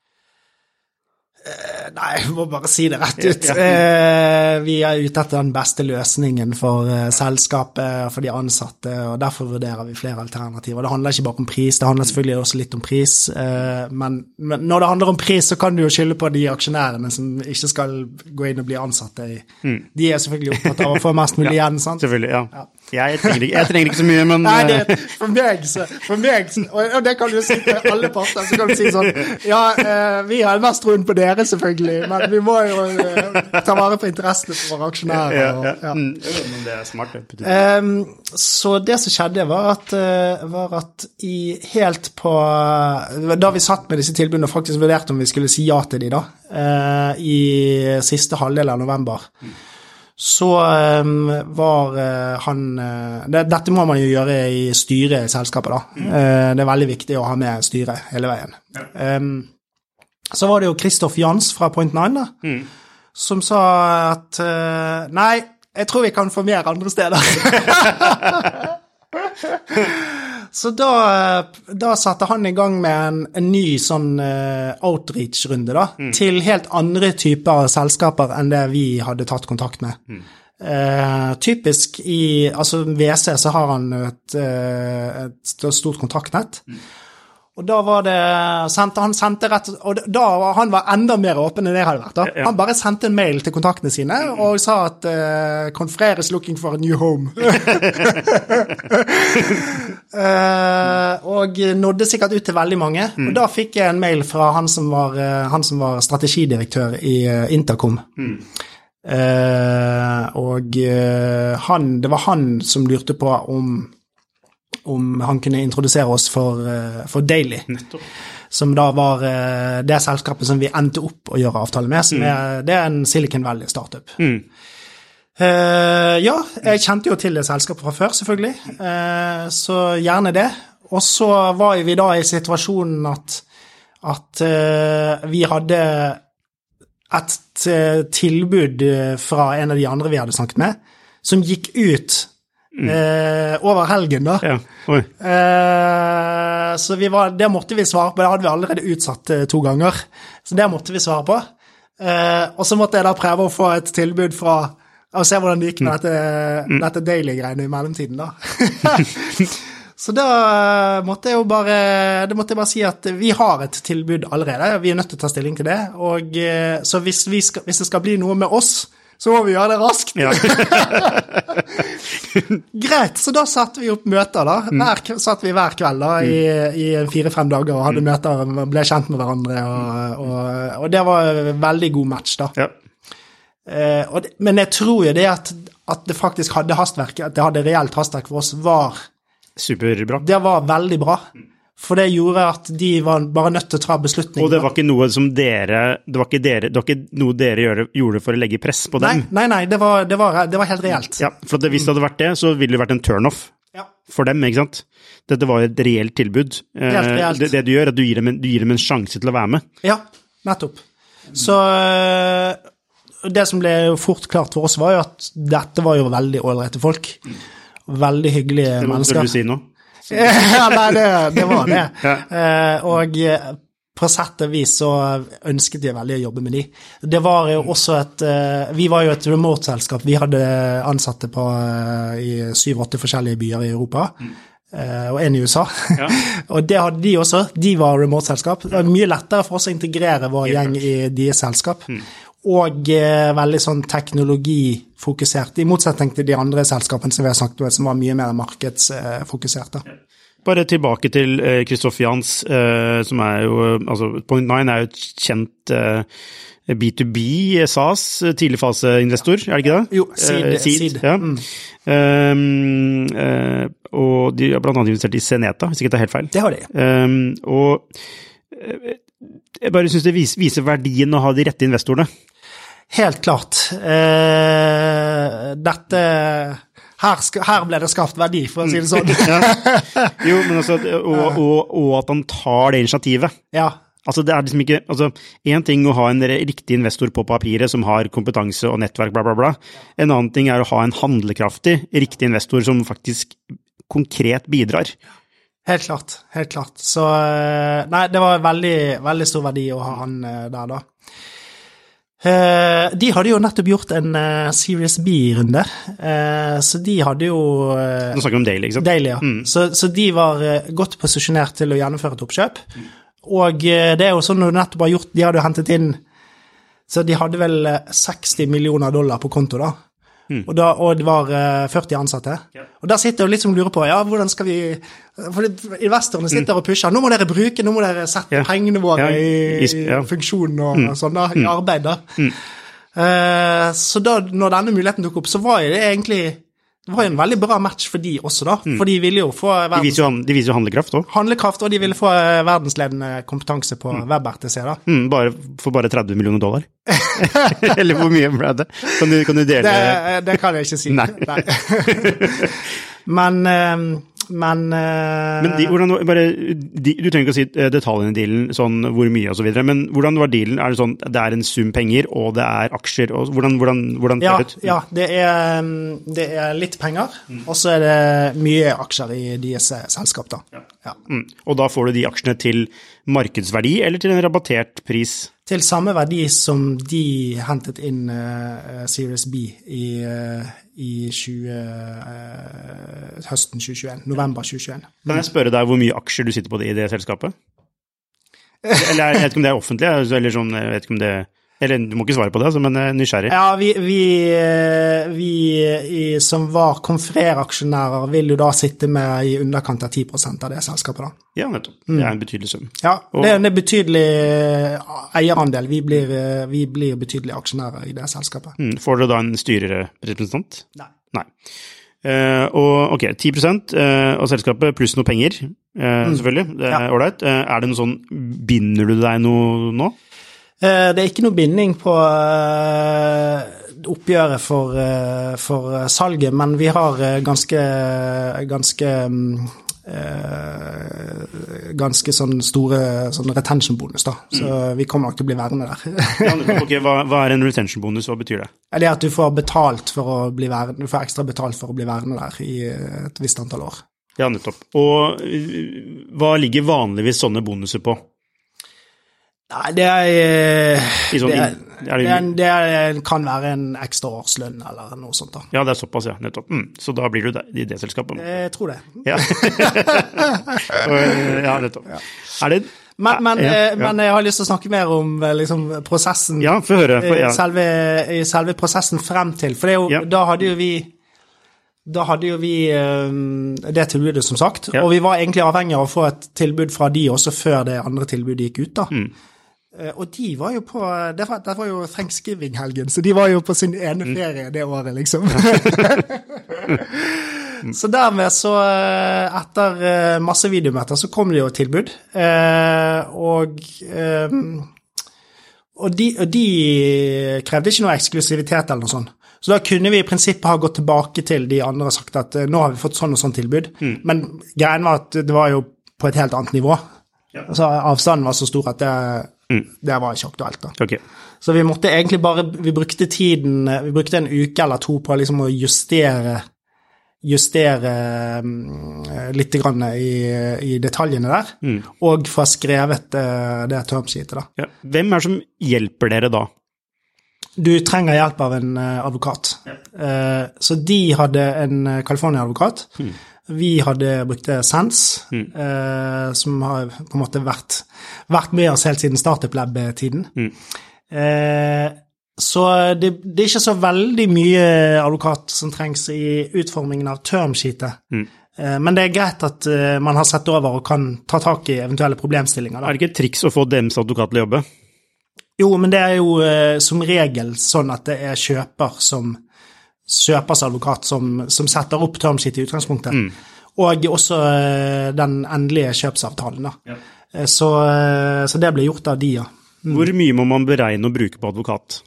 Uh, nei, jeg må bare si det rett ut. Ja. Uh, vi er ute etter den beste løsningen for uh, selskapet, for de ansatte, og derfor vurderer vi flere alternativer. Det handler ikke bare om pris, det handler selvfølgelig også litt om pris, uh, men, men når det handler om pris, så kan du jo skylde på de aksjonærene som ikke skal gå inn og bli ansatte i. Mm. De er selvfølgelig opptatt av å få mest mulig igjen, sant? Selvfølgelig, ja. ja. Jeg, trenger ikke, jeg trenger ikke så mye, men... Nei, det, for meg, så, for meg så, og det kan du si til alle parter, så kan du si sånn, ja, uh, vi har mest troen på dere selvfølgelig, men vi må jo uh, ta vare på interessene for våre aksjonærer. Ja, og, ja. ja. Mm. Men det er smart. Det um, så det som skjedde var at, uh, var at i helt på, da vi satt med disse tilbudene og faktisk vurderte om vi skulle si ja til de da, uh, i siste halvdel av november, mm. så um, var uh, han uh, det, dette må man jo gjøre i styret i selskapet da. Mm. Uh, det er veldig viktig å ha med styret hele veien. Ja. Um, så var det jo Christoph Jans fra Point Nine da, mm. som sa at uh, nei, jeg tror vi kan få mer andre steder. Så da, da satte han i gang med en, en ny sånn uh, outreach-runde da, mm. til helt andre typer selskaper enn det vi hadde tatt kontakt med. Mm. Uh, typisk i, altså V C så har han et, uh, et stort kontaktnett, mm. og da var det, sendte, han sendte rett, og da han var enda mer åpen enn det hadde vært da. Ja, ja. Han bare sendte en mail til kontaktene sine, og sa at uh, Confrere is looking for a new home. uh, og nådde sikkert ut til veldig mange, mm. og da fikk jeg en mail fra han som var, uh, han som var strategidirektør i uh, Intercom. Mm. Uh, og uh, han, det var han som lurte på om om han kunne introdusere oss for, for Daily. Nettopp. Som da var det selskapet som vi endte opp å gjøre avtale med, som mm. er, det er en Silicon Valley startup. Mm. Uh, ja, jeg kjente jo til det selskapet fra før, selvfølgelig, uh, så gjerne det. Og så var vi da i situasjonen at, at uh, vi hadde et uh, tilbud fra en av de andre vi hadde snakket med, som gikk ut mm. uh, over helgen da. Ja. Oi. Uh, så vi var, det måtte vi svare på, det hadde vi allerede utsatt uh, to ganger, så det måtte vi svare på. Uh, og så måtte jeg da prøve å få et tilbud fra, og se hvordan det gikk med dette, mm. dette Daily-greiene i mellomtiden da. Så da måtte jeg jo bare, det måtte jeg bare si at vi har et tilbud allerede, vi er nødt til å ta stilling til det, og så hvis, vi skal, hvis det skal bli noe med oss, så må vi gjøre det raskt. Ja. Greit, så da satte vi opp møter da, hver, satt vi hver kveld da, i, i fire-fem dager og hadde møter, ble kjent med hverandre, og, og, og det var en veldig god match da. Ja. Eh, og det, men jeg tror jo det at, at det faktisk hadde hastverk, at det hadde reelt hastverk for oss var superbra. Det var veldig bra, for det gjorde at de var bare nødt til å ta beslutninger. Og det var ikke noe som dere, det var ikke, dere, det var ikke noe dere gjorde, gjorde for å legge press på dem? Nei, nei, nei det, var, det, var, det var helt reelt. Ja, for det, hvis det hadde vært det, så ville det vært en turn-off ja. For dem, ikke sant? Dette var et reelt tilbud. Helt reelt. Det, det du gjør, er at du gir, dem en, du gir dem en sjanse til å være med. Ja, nettopp. Så det som ble fort klart for oss var jo at dette var jo veldig ålreite folk. Veldig hyggelige det mennesker. Det må du si nå. Ja, nei, det, det var det. Ja. Eh, og på sett og vis så ønsket jeg veldig å jobbe med de. Det var jo også et, vi var jo et remote-selskap, vi hadde ansatte på i syv-åtte forskjellige byer i Europa, mm. og en i U S A. Ja. Og det hadde de også, de var remote-selskap. Det var mye lettere for oss å integrere vår gjeng i deres selskap. Mm. Og eh, veldig sånn teknologifokusert, i motsetning til de andre selskapene som vi har snakket med, som var mye mer markedsfokusert. Da. Bare tilbake til Kristoffer uh, Jans, uh, som er jo, altså Point Nine er jo et kjent uh, B to B SaaS, tidligfaseinvestor, er det ikke det? Jo, Seed. Uh, seed, seed. Ja. Mm. Um, uh, og de har blant annet investert i Zeneta, hvis ikke det er helt feil. Det har de. Um, og uh, jeg bare synes det viser, viser verdien å ha de rette investorene. Helt klart. Eh, dette, her, skal, her ble det skapt verdi, for å si det sånn. Ja. Jo, men altså, og, og, og at han tar det initiativet. Ja. Altså, det er liksom ikke, altså, en ting å ha en riktig investor på papiret som har kompetanse og nettverk, bla, bla, bla. En annen ting er å ha en handlekraftig, riktig investor som faktisk konkret bidrar. Helt klart, helt klart. Så, nei, det var veldig, veldig stor verdi å ha han der da. Uh, de hadde jo nettopp gjort en uh, Series B-runde, uh, så de hadde jo... Uh, Nå snakker vi om Daily, ikke sant? Daily, ja. Mm. Så, så de var uh, godt posisjonert til å gjennomføre et oppkjøp, mm. og uh, det er jo sånn når du nettopp har gjort, de hadde jo hentet inn, så de hadde vel uh, seksti millioner dollar på konto da, mm. og, da og det var uh, førti ansatte, ja. Og der sitter jo litt som lurer på, ja, hvordan skal vi... For investorene sitter mm. og pusher, nå må dere bruke, nå må dere sette ja. Pengene våre ja. i, i ja. Funksjonen og mm. sånn da, i arbeid da. Mm. Uh, så da, når denne muligheten tok opp, så var det egentlig, det var jo en veldig bra match for de også da, mm. for de ville jo få... Verdens, de, viser jo, de viser jo handlekraft også. Handlekraft, og de ville få verdensledende kompetanse på mm. web-R T C da. Mm, bare, for bare tretti millioner dollar. Eller hvor mye ble det? Kan du, kan du dele? Det, det kan jeg ikke si. Nei. Nei. Men... Um, Men, uh, men de, hvordan, bare, de, du trenger ikke å si detaljene i dealen, sånn hvor mye og så videre, men hvordan var dealen? Er det sånn, det er en sum penger, og det er aksjer, og hvordan, hvordan, hvordan ja, ser det ut? Ja, det er, det er litt penger, mm. og så er det mye aksjer i deres selskap da. Ja. Ja. Mm. Og da får du de aksjene til markedsverdi, eller til en rabattert pris? Til samme verdi som de hentet inn uh, Series B i... Uh, i tjue, uh, høsten tjue tjueen, november tjue tjueen. Kan jeg spørre deg hvor mye aksjer du sitter på det, i det selskapet? Eller jeg vet ikke om det er offentlig, eller sånn, jeg vet ikke om det... Eller du må ikke svare på det, altså, men nysgjerrig. Ja, vi, vi, vi i, som var konfereraksjonærer vil jo da sitte med i underkant av ti prosent av det selskapet da. Ja, nettopp. Det er en betydelig sum. Ja, og, det er en betydelig eierandel. Vi blir, vi blir betydelige aksjonærer i det selskapet. Mm, får du da en styrerepresentant? Nei. Nei. Uh, og ok, ti prosent uh, av selskapet pluss noe penger, uh, mm. selvfølgelig, det er ålreit. Ja. Uh, er det noe sånn, binder du deg noe nå? Uh, det er ikke noe binding på uh, oppgjøret for, uh, for salget, men vi har uh, ganske, ganske, uh, ganske sånn store sånn retention-bonus da, så mm. vi kommer nok til å bli værende der. Ja, ok, hva, hva er en retention-bonus, hva betyr det? Det er at du får betalt for å bli værende, du får ekstra betalt for å bli værende der i et visst antall år. Ja, nettopp. Og hva ligger vanligvis sånne bonuser på? Nei, det er, sånn, det, er, det, er, det, er, det kan være en ekstra årslønn eller noe sånt da. Ja, det er såpass, ja, nettopp. Mm, så da blir du der, i det selskapet. Jeg tror det. Ja, ja nettopp. Ja. Er det... Men, men, ja, ja. men jeg har lyst til å snakke mer om liksom, prosessen, ja, for høre, for, ja. selve, selve prosessen frem til, for det er jo, ja. da hadde jo vi, da hadde jo vi um, det tilbudet som sagt, ja. og vi var egentlig avhengig av å få et tilbud fra de også før det andre tilbudet gikk ut da. Mm. Uh, og de var jo på, det var, det var jo Thanksgiving-helgen, så de var jo på sin ene ferie mm. det året liksom. Så dermed så, etter masse videomøter, så kom det jo tilbud, eh, og, eh, og, de, og de krevde ikke noe eksklusivitet eller noe sånt. Så da kunne vi i prinsippet ha gått tilbake til de andre og sagt at nå har vi fått sånn og sånn tilbud, mm. men greien var at det var jo på et helt annet nivå. Ja. Så avstanden var så stor at det, mm. det var ikke aktuelt da. Okay. Så vi måtte egentlig bare, vi brukte tiden, vi brukte en uke eller to på liksom å justere justere um, litt grann i, i detaljene der, mm. og få skrevet uh, det termsheetet da. Ja. Hvem er det som hjelper dere da? Du trenger hjelp av en uh, advokat. Ja. Uh, så de hadde en California-advokat. Mm. Vi hadde brukt Sense, mm. uh, som har på en måte vært, vært med oss helt siden Startup Lab-tiden. Mm. Uh, Så det, det er ikke så veldig mye advokat som trengs i utformingen av termsheetet. Mm. Men det er greit at man har sett over og kan ta tak i eventuelle problemstillinger. Da. Er det ikke et triks å få deres advokat til å jobbe? Jo, men det er jo som regel sånn at det er kjøper som kjøpers advokat som, som setter opp termsheet i utgangspunktet. Mm. Og også den endelige kjøpsavtalen. Da. Ja. Så, så det ble gjort av de, ja. Mm. Hvor mye må man beregne å bruke på advokat?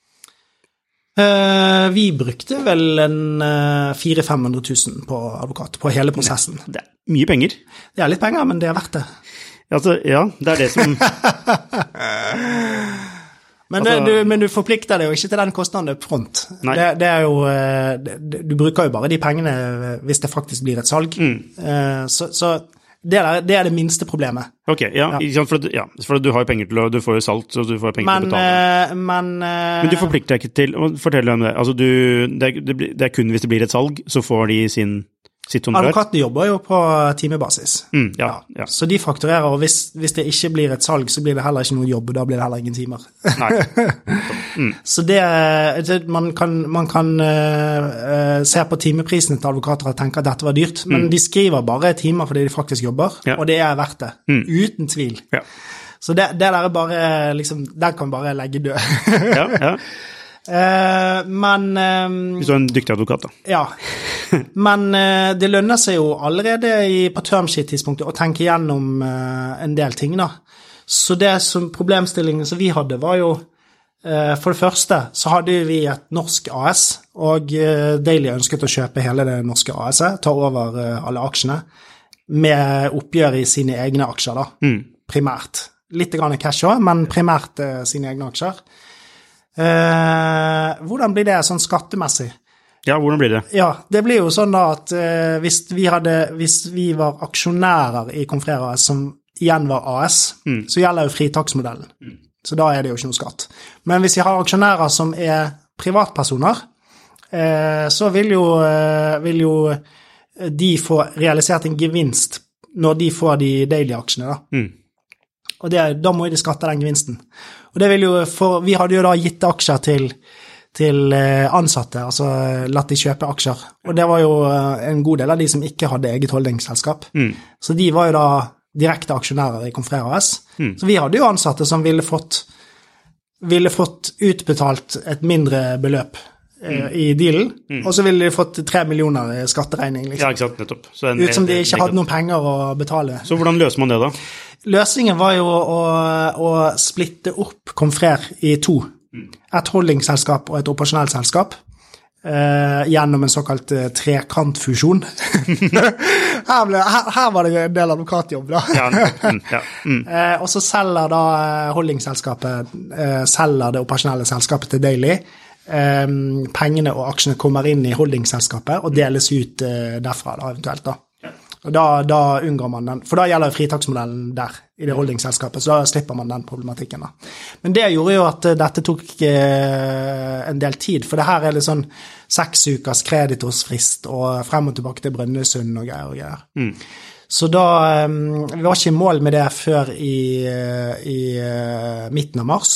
Uh, vi brukte vel en uh, fire til fem hundre tusen på advokat, på hele prosessen. Det er mye penger. Det er litt penger, men det er verdt det. Altså, ja, det er det som... men, det, altså... du, men du forplikter deg jo ikke til den kostnaden opp front. Det, det er jo, det, du bruker jo bare de pengene hvis det faktisk blir et salg. Mm. Uh, så... så Det er, det er det minste problemet. Ok, ja, ja. For, ja, for du har jo penger til å, du får jo salt, så du får penger men, til å betale. Men, men du forplikter deg ikke til, fortell deg om det, altså du, det, er, det er kun hvis det blir et salg, så får de sin, sitt honorar. Advokatene jobber jo på timebasis. Mm, ja, ja. Ja. Så de fakturerer, og hvis, hvis det ikke blir et salg, så blir det heller ikke noe jobb, og da blir det heller ingen timer. Nei. Mm. Så det, man kan, man kan uh, se på timeprisene til advokater og tenke at dette var dyrt, men mm. de skriver bare timer fordi de faktisk jobber, ja. og det er verdt det, mm. uten tvil. Ja. Så det, det der er bare, liksom, den kan bare legge død. Ja, ja. Uh, men um, Hvis du er en dyktig advokat da. Ja, men uh, det lønner seg jo allerede i, på termsheet-tidspunktet å tenke gjennom uh, en del ting da. Så det som problemstillingen som vi hadde var jo uh, for det første så hadde vi et norsk A S, og uh, Daily ønsket å kjøpe hele det norske A S-et, ta over uh, alle aksjene med oppgjør i sine egne aksjer da, mm. primært. Litt grann cash også, men primært uh, sine egne aksjer. Uh, hvordan blir det sånn skattemessig? Ja, hvordan blir det? Ja, det blir jo sånn da at uh, hvis, vi hadde, hvis vi var aksjonærer i Confrere A S som igjen var A S, mm. så gjelder jo fritaksmodellen. Mm. Så da er det jo ikke noe skatt. Men hvis vi har aksjonærer som er privatpersoner, uh, så vil jo, uh, vil jo de få realisert en gevinst når de får de daily-aksjene da. Mm. Og det, da må de skatte den gevinsten. Og det vil jo, for vi hadde jo da gitt aksjer til, til ansatte, altså latt de kjøpe aksjer. Og det var jo en god del av de som ikke hadde eget holdningsselskap. Mm. Så de var jo da direkte aksjonærer i Confrere A S. Mm. Så vi hadde jo ansatte som ville fått, ville fått utbetalt et mindre beløp mm. i dealen, mm. og så ville de fått tre millioner i skatteregning, liksom. Ja, ikke sant, nettopp. En, ut som de ikke hadde noen penger å betale. Så hvordan løser man det da? Løsningen var jo å, å splitte opp Confrère i to. Mm. Et holdingselskap og et operasjonelt selskap. Uh, gjennom en såkalt uh, trekantfusjon. her, ble, her, her var det en del advokatjobb da. ja, mm, ja. Mm. Uh, og så selger da holdingselskapet uh, selger det operasjonelle selskapet til Daily. Um, pengene og aksjene kommer inn i holdingselskapet og deles ut uh, derfra da, eventuelt da. Og da, da unngår man den, for da gjelder fritaksmodellen der, i det holdingselskapet, så da slipper man den problematikken da. Men det gjorde jo at uh, dette tok uh, en del tid, for det her er litt sånn seks ukers kreditorsfrist, og frem og tilbake til Brønnøysund og greier og greier. Mm. Så da, um, vi var ikke i mål med det før i, uh, i uh, midten av mars,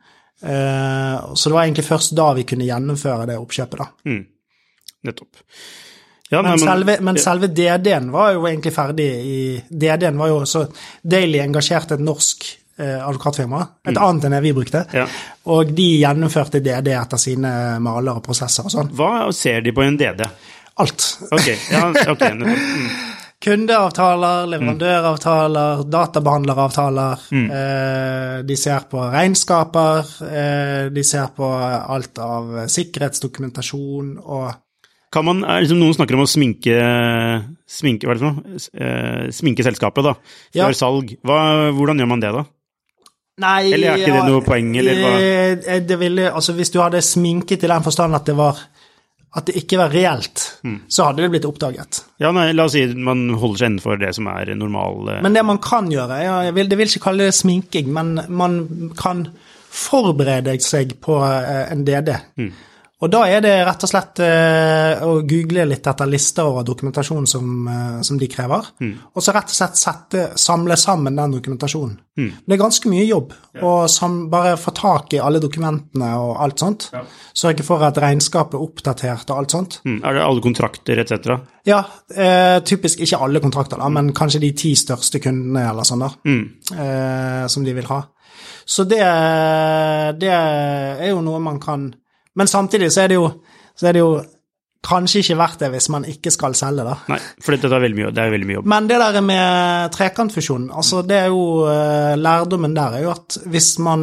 uh, så det var egentlig først da vi kunne gjennomføre det oppkjøpet da. Mm. Nettopp. Ja, men, men, selve, men selve D D-en var jo egentlig ferdig i, D D-en var jo så Daily engasjerte et norsk eh, advokatfirma, et mm. annet enn det vi brukte, ja. Og de gjennomførte D D etter sine maler og prosesser og sånn. Hva ser de på en D D? Alt. Ok, ja, ok. Mm. Kundeavtaler, leverandøravtaler, databehandleravtaler, mm. eh, de ser på regnskaper, eh, de ser på alt av sikkerhetsdokumentasjon og Kan man, liksom noen snakker om å sminke, sminke, hva er det for noe? Eh, sminke selskapet da, før ja. salg. Hva, hvordan gjør man det da? Nei, eller er ikke det noe poeng, eller hva? Det ville, altså hvis du hadde sminket i den forstand at det var, at det ikke var reelt, mm. så hadde det blitt oppdaget. Ja, nei, la oss si man holder seg innenfor det som er normal... Eh. Men det man kan gjøre, ja, jeg vil, det vil ikke kalle det sminking, men man kan forberede seg på eh, en D D. Mm. Og da er det rett og slett uh, å google litt etter lister over dokumentasjon som, uh, som de krever, mm. og så rett og slett sette, samle sammen den dokumentasjonen. Mm. Det er ganske mye jobb, ja. Og som bare få tak i alle dokumentene og alt sånt, ja. Sørge for at regnskapet er oppdatert og alt sånt. Mm. Er det alle kontrakter, et cetera? Ja, uh, typisk ikke alle kontrakter da, mm. men kanskje de ti største kundene eller sånn da, mm. uh, som de vil ha. Så det, det er jo noe man kan... Men samtidig så er det jo, så er det jo kanskje ikke verdt det hvis man ikke skal selge da. Nei, for dette er veldig mye, det er veldig mye jobb. Men det der med trekantfusjon, altså det er jo, lærdommen der er jo at hvis man,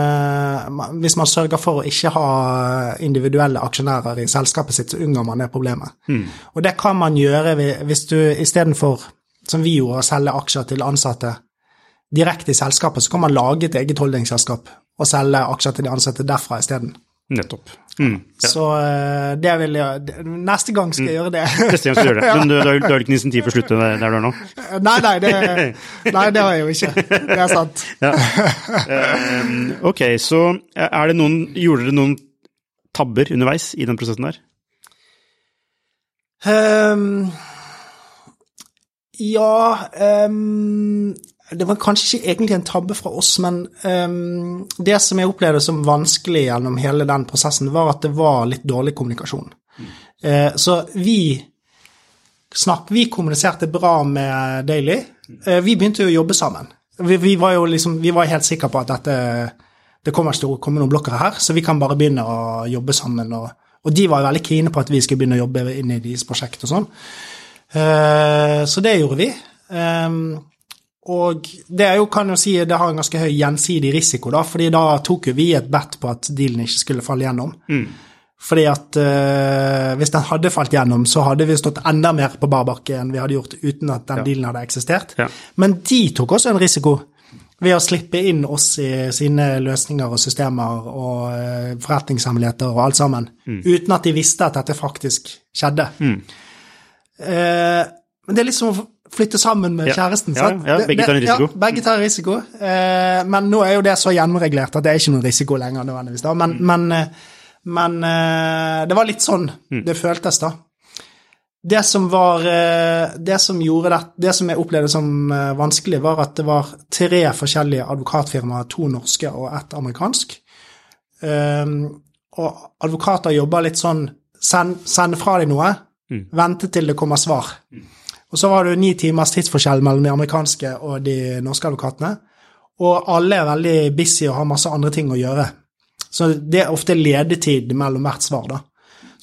hvis man sørger for å ikke ha individuelle aksjonærer i selskapet sitt, så unngår man det problemet. Mm. Og det kan man gjøre hvis du i stedet for, som vi gjorde, å selge aksjer til ansatte direkte i selskapet, så kan man lage et eget holdingselskap og selge aksjer til de ansatte derfra i stedet. Nettopp. Mm, ja. Så det vil jeg, neste gang skal jeg mm. gjøre det. Neste gang skal jeg gjøre det. Men du, du, du har ikke nesten tid for å slutte der, der du er nå? Nei, nei, det, nei, det har jeg jo ikke. Det er sant. Ja. Um, ok, så er det noen, gjorde dere noen tabber underveis i den prosessen der? Um, ja, um, det var kanskje ikke egentlig en tabbe fra oss, men um, det som jeg opplevde som vanskelig gjennom hele den prosessen var at det var litt dårlig kommunikasjon. Mm. Uh, så vi snakk, vi kommuniserte bra med Daily. Uh, vi begynte jo å jobbe sammen. Vi, vi var jo liksom, vi var helt sikre på at dette, det kommer til å komme noen blokkere her, så vi kan bare begynne å jobbe sammen. Og, og de var jo veldig kine på at vi skulle begynne å jobbe inn i deres prosjekt og sånn. Uh, så det gjorde vi. Um, Og det er jo, kan jo si, det har en ganske høy gjensidig risiko da, fordi da tok jo vi et bet på at dealen ikke skulle falle gjennom. Mm. Fordi at uh, hvis den hadde falt gjennom, så hadde vi stått enda mer på barbakke enn vi hadde gjort uten at den ja. dealen hadde eksistert. Ja. Men de tok også en risiko ved å slippe inn oss i sine løsninger og systemer og uh, forretningshemmeligheter og alt sammen, mm. uten at de visste at dette faktisk skjedde. Mm. Uh, men det er liksom å flytte sammen med ja. kjæresten. Ja, ja, begge tar en risiko. Ja, begge tar en risiko. Eh, men nå er jo det så gjennomreglert at det er ikke noen risiko lenger nødvendigvis da. Men, mm. men, men eh, det var litt sånn mm. det føltes da. Det som var, eh, det som gjorde det, det som jeg opplevde som eh, vanskelig var at det var tre forskjellige advokatfirmaer, to norske og ett amerikansk. Eh, og advokater jobber litt sånn, send, send fra deg noe, mm. vente til det kommer svar. Mm. Og så var det ni timers tidsforskjell mellom de amerikanske og de norske advokatene, og alle er veldig busy og har masse andre ting å gjøre. Så det er ofte ledetid mellom hvert svar da.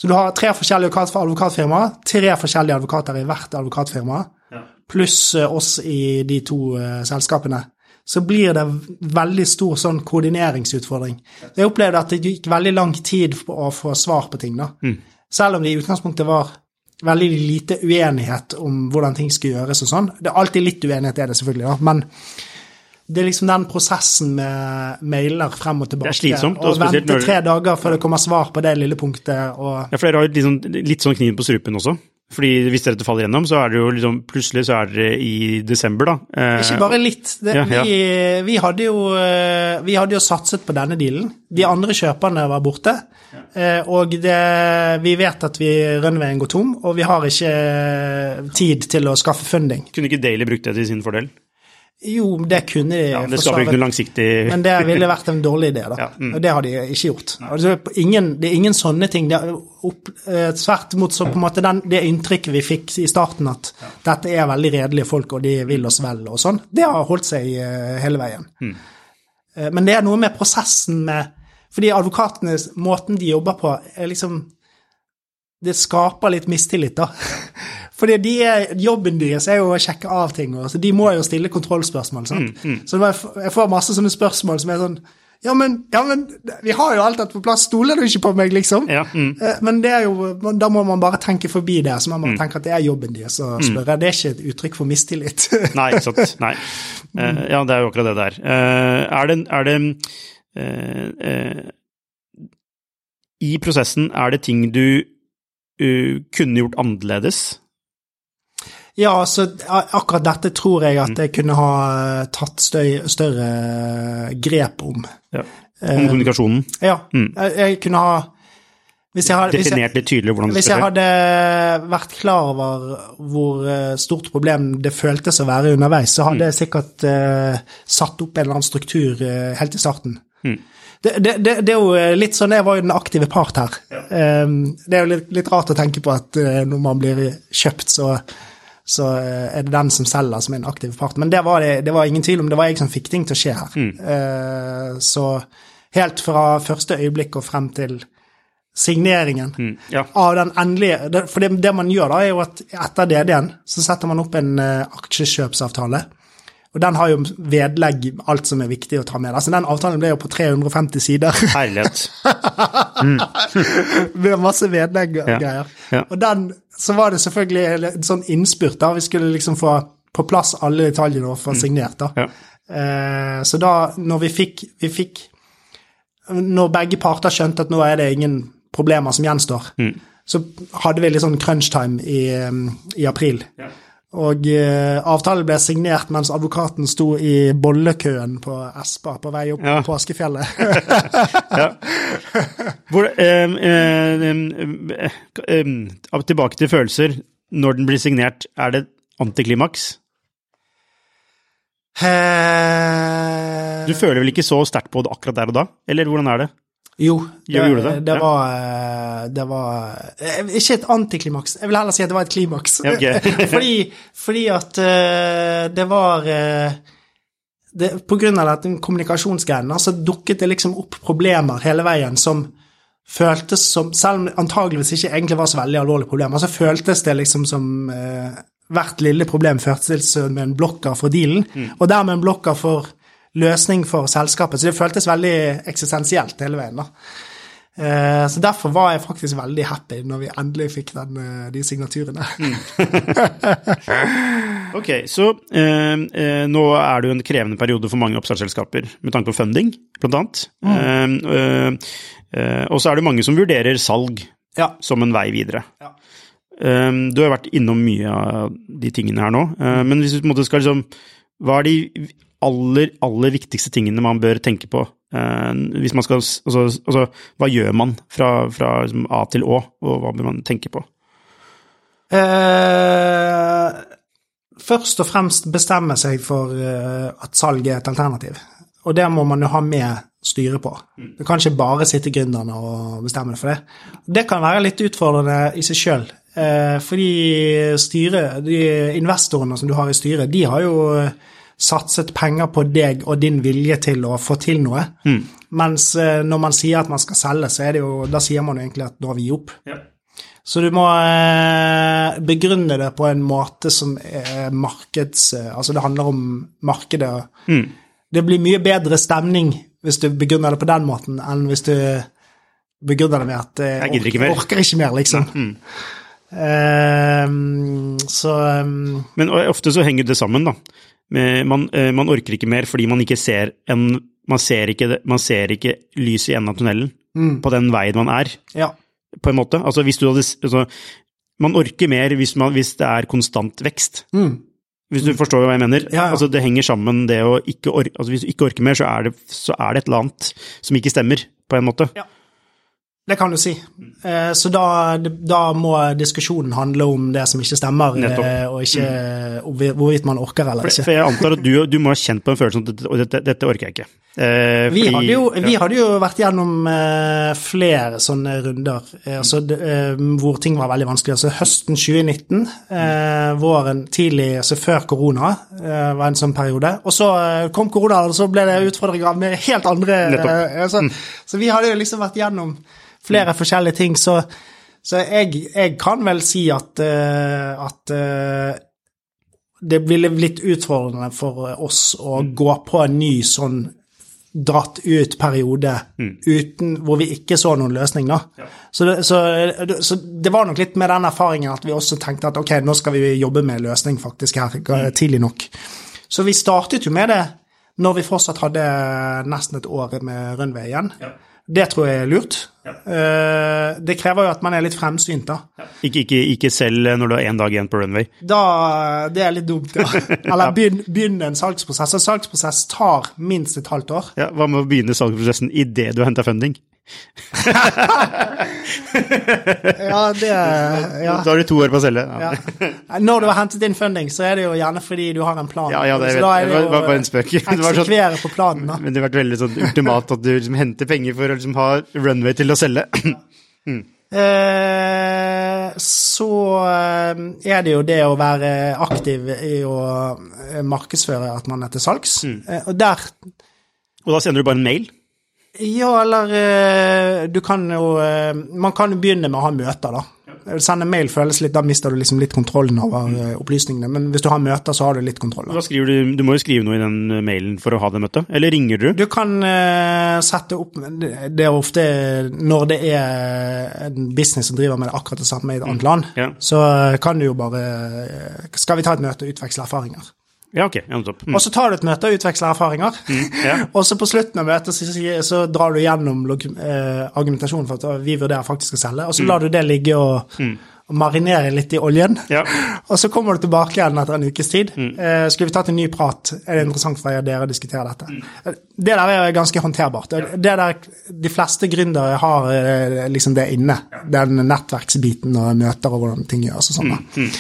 Så du har tre forskjellige advokatfirmaer, tre forskjellige advokater i hvert advokatfirma, ja. Pluss oss i de to uh, selskapene. Så blir det veldig stor sånn koordineringsutfordring. Jeg opplevde at det gikk veldig lang tid på å få svar på ting da. Mm. Selv om det i utgangspunktet var veldig lite uenighet om hvordan ting skal gjøres og sånn. Det er alltid litt uenighet, er det selvfølgelig da, men det er liksom den prosessen med mailer frem og tilbake. Det er slitsomt. Og, og vente tre dager før det kommer svar på det lille punktet. Og... Ja, for dere har liksom, litt sånn kniven på strupen også. Fordi hvis dette faller gjennom, så er det jo liksom, plutselig så er det i desember da. Eh, Ikke bare litt. Det, ja, ja. Vi, vi, hadde jo, vi hadde jo satset på denne dealen. De andre kjøperne var borte. Ja. Eh, og det, vi vet at vi Runwayen går tom, og vi har ikke tid til å skaffe funding. Kunne ikke Daily brukt det til sin fordel? Jo, det kunne de. Ja, det skaper ikke noe langsiktig... Men det ville vært en dårlig idé da. Ja, mm. Og det har de ikke gjort. Altså, ingen, det er ingen sånne ting. Det er opp, tvert imot så på en måte den, det inntrykket vi fikk i starten at ja. Dette er veldig redelige folk, og de vil oss vel og sånn. Det har holdt seg hele veien. Mm. Men det er noe med prosessen med... Fordi advokatene, måten de jobber på, er liksom... Det skaper litt mistillit da. Fordi de er, jobben deres er jo å sjekke av ting, så de må jo stille kontrollspørsmål, sant? Mm, mm. Så jeg får masse sånne spørsmål som er sånn, ja men, ja, men vi har jo alt dett på plass, stoler du ikke på meg, liksom? Ja, mm. Men det er jo, da må man bare tenke forbi det, så man må mm. tenke at det er jobben deres, og spørre, mm. det er ikke et uttrykk for mistillit. Nei, ikke sant, nei. Uh, ja, det er jo akkurat det der. Uh, er det, er det uh, uh, i prosessen, er det ting du uh, kunne gjort annerledes? Ja, så akkurat dette tror jeg at jeg kunne ha tatt støy, større grep om. Ja, om kommunikasjonen? Uh, ja, mm. jeg, jeg kunne ha... Hvis jeg hadde, Definert litt tydelig hvordan det Hvis jeg hadde vært klar over hvor stort problem det føltes å være underveis, så hadde mm. jeg sikkert uh, satt opp en eller annen struktur uh, helt i starten. Mm. Det, det, det, det er jo litt sånn, jeg var jo den aktive part her. Ja. Um, det er jo litt, litt rart å tenke på at uh, når man blir kjøpt, så... så er det den som selger som er en aktiv part. Men det var, det, det var ingen tvil om, det var jeg som fikk ting til å skje her. Mm. Uh, så helt fra første øyeblikk og frem til signeringen mm. ja. Av den endelige, for det, det man gjør da er jo at etter D D-en så setter man opp en uh, aksjekjøpsavtale, og den har jo vedlegg alt som er viktig å ta med. Altså den avtalen ble jo på tre hundre og femti sider. Herlighet. Mm. Med masse vedlegg og ja. Greier. Ja. Og den, så var det selvfølgelig en sånn innspurt da, vi skulle liksom få på plass alle detaljene og få signert da. Ja. Eh, så da, når vi fikk, vi fikk, når begge parter skjønte at nå er det ingen problemer som gjenstår, mm. så hadde vi litt sånn crunch time i, i april. Ja. Og eh, avtalen ble signert mens advokaten sto i bollekøen på Espa på vei opp ja. På Påskefjellet. ja. Hvor, eh, eh, eh, eh, tilbake til følelser, når den blir signert, er det antiklimaks? Eh... Du føler vel ikke så sterkt på det akkurat der og da? Eller hvordan er det? Jo, det, det, det? det, var, det var ikke et antiklimaks, jeg vil heller si at det var et klimaks. Okay. fordi, fordi at det var det, på grunn av dette kommunikasjonsgreiene, så dukket det liksom opp problemer hele veien som føltes som, selv om det antageligvis ikke egentlig var så veldig alvorlige problemer, så føltes det liksom som eh, hvert lille problem føltes med en blokker for dealen, mm. og dermed en blokker for løsning for selskapet, så det føltes veldig eksistensielt hele veien da. Eh, så derfor var jeg faktisk veldig happy når vi endelig fikk den, de signaturene. Mm. Ok, så eh, nå er det jo en krevende periode for mange oppstartsselskaper med tanke på funding, blant annet. Mm. Eh, eh, og så er det mange som vurderer salg ja. Som en vei videre. Ja. Eh, du har vært innom mye av de tingene her nå, eh, men hvis du på en måte skal liksom, hva er de aller, aller viktigste tingene man bør tenke på eh, hvis man skal, altså, altså, hva gjør man fra, fra liksom, A til Å, og hva bør man tenke på? Eh, først og fremst bestemme seg for uh, at salg er et alternativ, og det må man jo ha med styre på. Det kan ikke bare sitte gründerne og bestemme det for det. Det kan være litt utfordrende i seg selv, eh, fordi styret, de investorene som du har i styret, de har jo satset penger på deg og din vilje til å få til noe. Mm. Mens eh, når man sier at man skal selge, så er det jo, da sier man jo egentlig at nå har vi opp. Ja. Så du må eh, begrunne det på en måte som er markeds... Altså det handler om markedet. Mm. Det blir mye bedre stemning hvis du begrunner det på den måten, enn hvis du begrunner det med at eh, jeg gidder ikke mer. orker ikke mer, liksom. Mm. Um, så... Um, Men ofte så henger det sammen, da. Man, man orker ikke mer fordi man ikke ser en, man ser ikke, man ser ikke lys i enden av tunnelen mm. på den veien man er, ja. På en måte. Altså, hvis du hadde, altså, man orker mer hvis, man, hvis det er konstant vekst. Mm. Hvis du mm. forstår hva jeg mener. Ja, ja. Altså, det henger sammen det å ikke orke, altså, hvis du ikke orker mer, så er, det, så er det et eller annet som ikke stemmer, på en måte. Ja. Det kan du si. Eh, så da, da må diskusjonen handle om det som ikke stemmer, eh, og ikke mm. hvorvidt man orker eller ikke. For, for jeg antar at du, du må ha kjent på en følelse at dette, dette, dette orker jeg ikke. Eh, vi, fordi, hadde jo, ja. vi hadde jo vært gjennom eh, flere sånne runder, eh, altså, eh, hvor ting var veldig vanskelig. Altså høsten tjue nitten, eh, våren tidlig, altså før korona, eh, var en sånn periode. Og så eh, kom korona, og så ble det utfordringer med helt andre... Eh, altså, mm. Så vi hadde jo liksom vært gjennom flere forskjellige ting, så, så jeg, jeg kan vel si at, uh, at uh, det ville blitt utfordrende for oss å mm. gå på en ny sånn dratt ut periode mm. uten, hvor vi ikke så noen løsning da. Ja. Så, det, så, så det var nok litt med den erfaringen at vi også tenkte at ok, nå skal vi jobbe med løsning faktisk her mm. tidlig nok. Så vi startet jo med det når vi fortsatt hadde nesten et år med runway igjen. Ja. Det tror jeg er lurt. Ja. Uh, det krever jo at man er litt fremsynt da. Ja. Ikke, ikke, ikke selv når du har en dag igjen på runway. Da, det er litt dumt, ja. Eller begynne begynn en salgsprosess. En salgsprosess tar minst et halvt år. Ja, hva med å begynne salgsprosessen i det du henter funding? ja, det ja. Da har du to år på å selge. Ja. Når du har hentet inn funding, så er det jo gjerne fordi du har en plan. Ja, ja, det, så da er det, det var bare en spøk. Eksekvere på planen da. Men det har vært veldig sånn ultimat at du liksom henter penger for å liksom ha runway til å selge. mm. eh, så er det jo det å være aktiv i å markedsføre at man er til salgs. Mm. Eh, og der... Og da sender du bare en mail? Ja, eller du kan jo, man kan jo begynne med å ha møter da. Sende mail føles litt, da mister du liksom litt kontrollen over mm. opplysningene, men hvis du har møter så har du litt kontroll. Da. Hva skriver du? Du må jo skrive noe i den mailen for å ha det møtet, eller ringer du? Du kan uh, sette opp, det er ofte når det er en business som driver med det akkurat det samme i et annet land, mm. ja. så kan du jo bare, skal vi ta et møte og utveksle erfaringer? Ja, ok. Ja, mm. Og så tar du et møte og utveksler erfaringer. Mm, ja. Og så på slutten av møtet så, så drar du gjennom eh, argumentasjonen for at vi vurderer faktisk å selge, og så mm. lar du det ligge og, mm. og marinere litt i oljen. Ja. Og så kommer du tilbake igjen etter en ukes tid. Mm. Eh, skulle vi tatt en ny prat? Er det interessant for dere å diskutere dette? Mm. Det der er ganske håndterbart. Ja. Det der, de fleste gründere har eh, liksom det inne. Ja. Den nettverksbiten og møter og hvordan ting gjøres og sånn. Mm. Mm.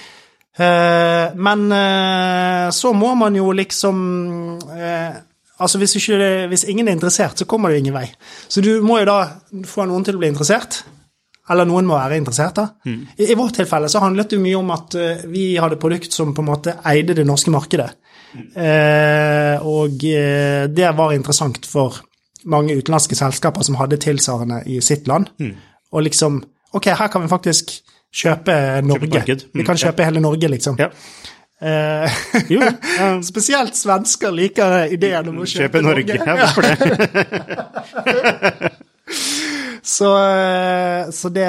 Uh, men uh, så må man jo liksom uh, altså hvis, ikke, hvis ingen er interessert så kommer det ingen vei, så du må jo da få noen til å bli interessert, eller noen må være interessert da. Mm. I, i vårt tilfelle så handlet det mye om at uh, vi hadde produkt som på en måte eide det norske markedet, mm. uh, og uh, det var interessant for mange utenlandske selskaper som hadde tilsvarende i sitt land, mm. og liksom, ok, her kan vi faktisk kjøpe Norge. Kjøpe mm, vi kan kjøpe ja. hele Norge, liksom. Ja. Uh, jo, ja. Spesielt svensker liker ideen om å kjøpe, kjøpe Norge. Norge. Ja, hvorfor det? så, så det...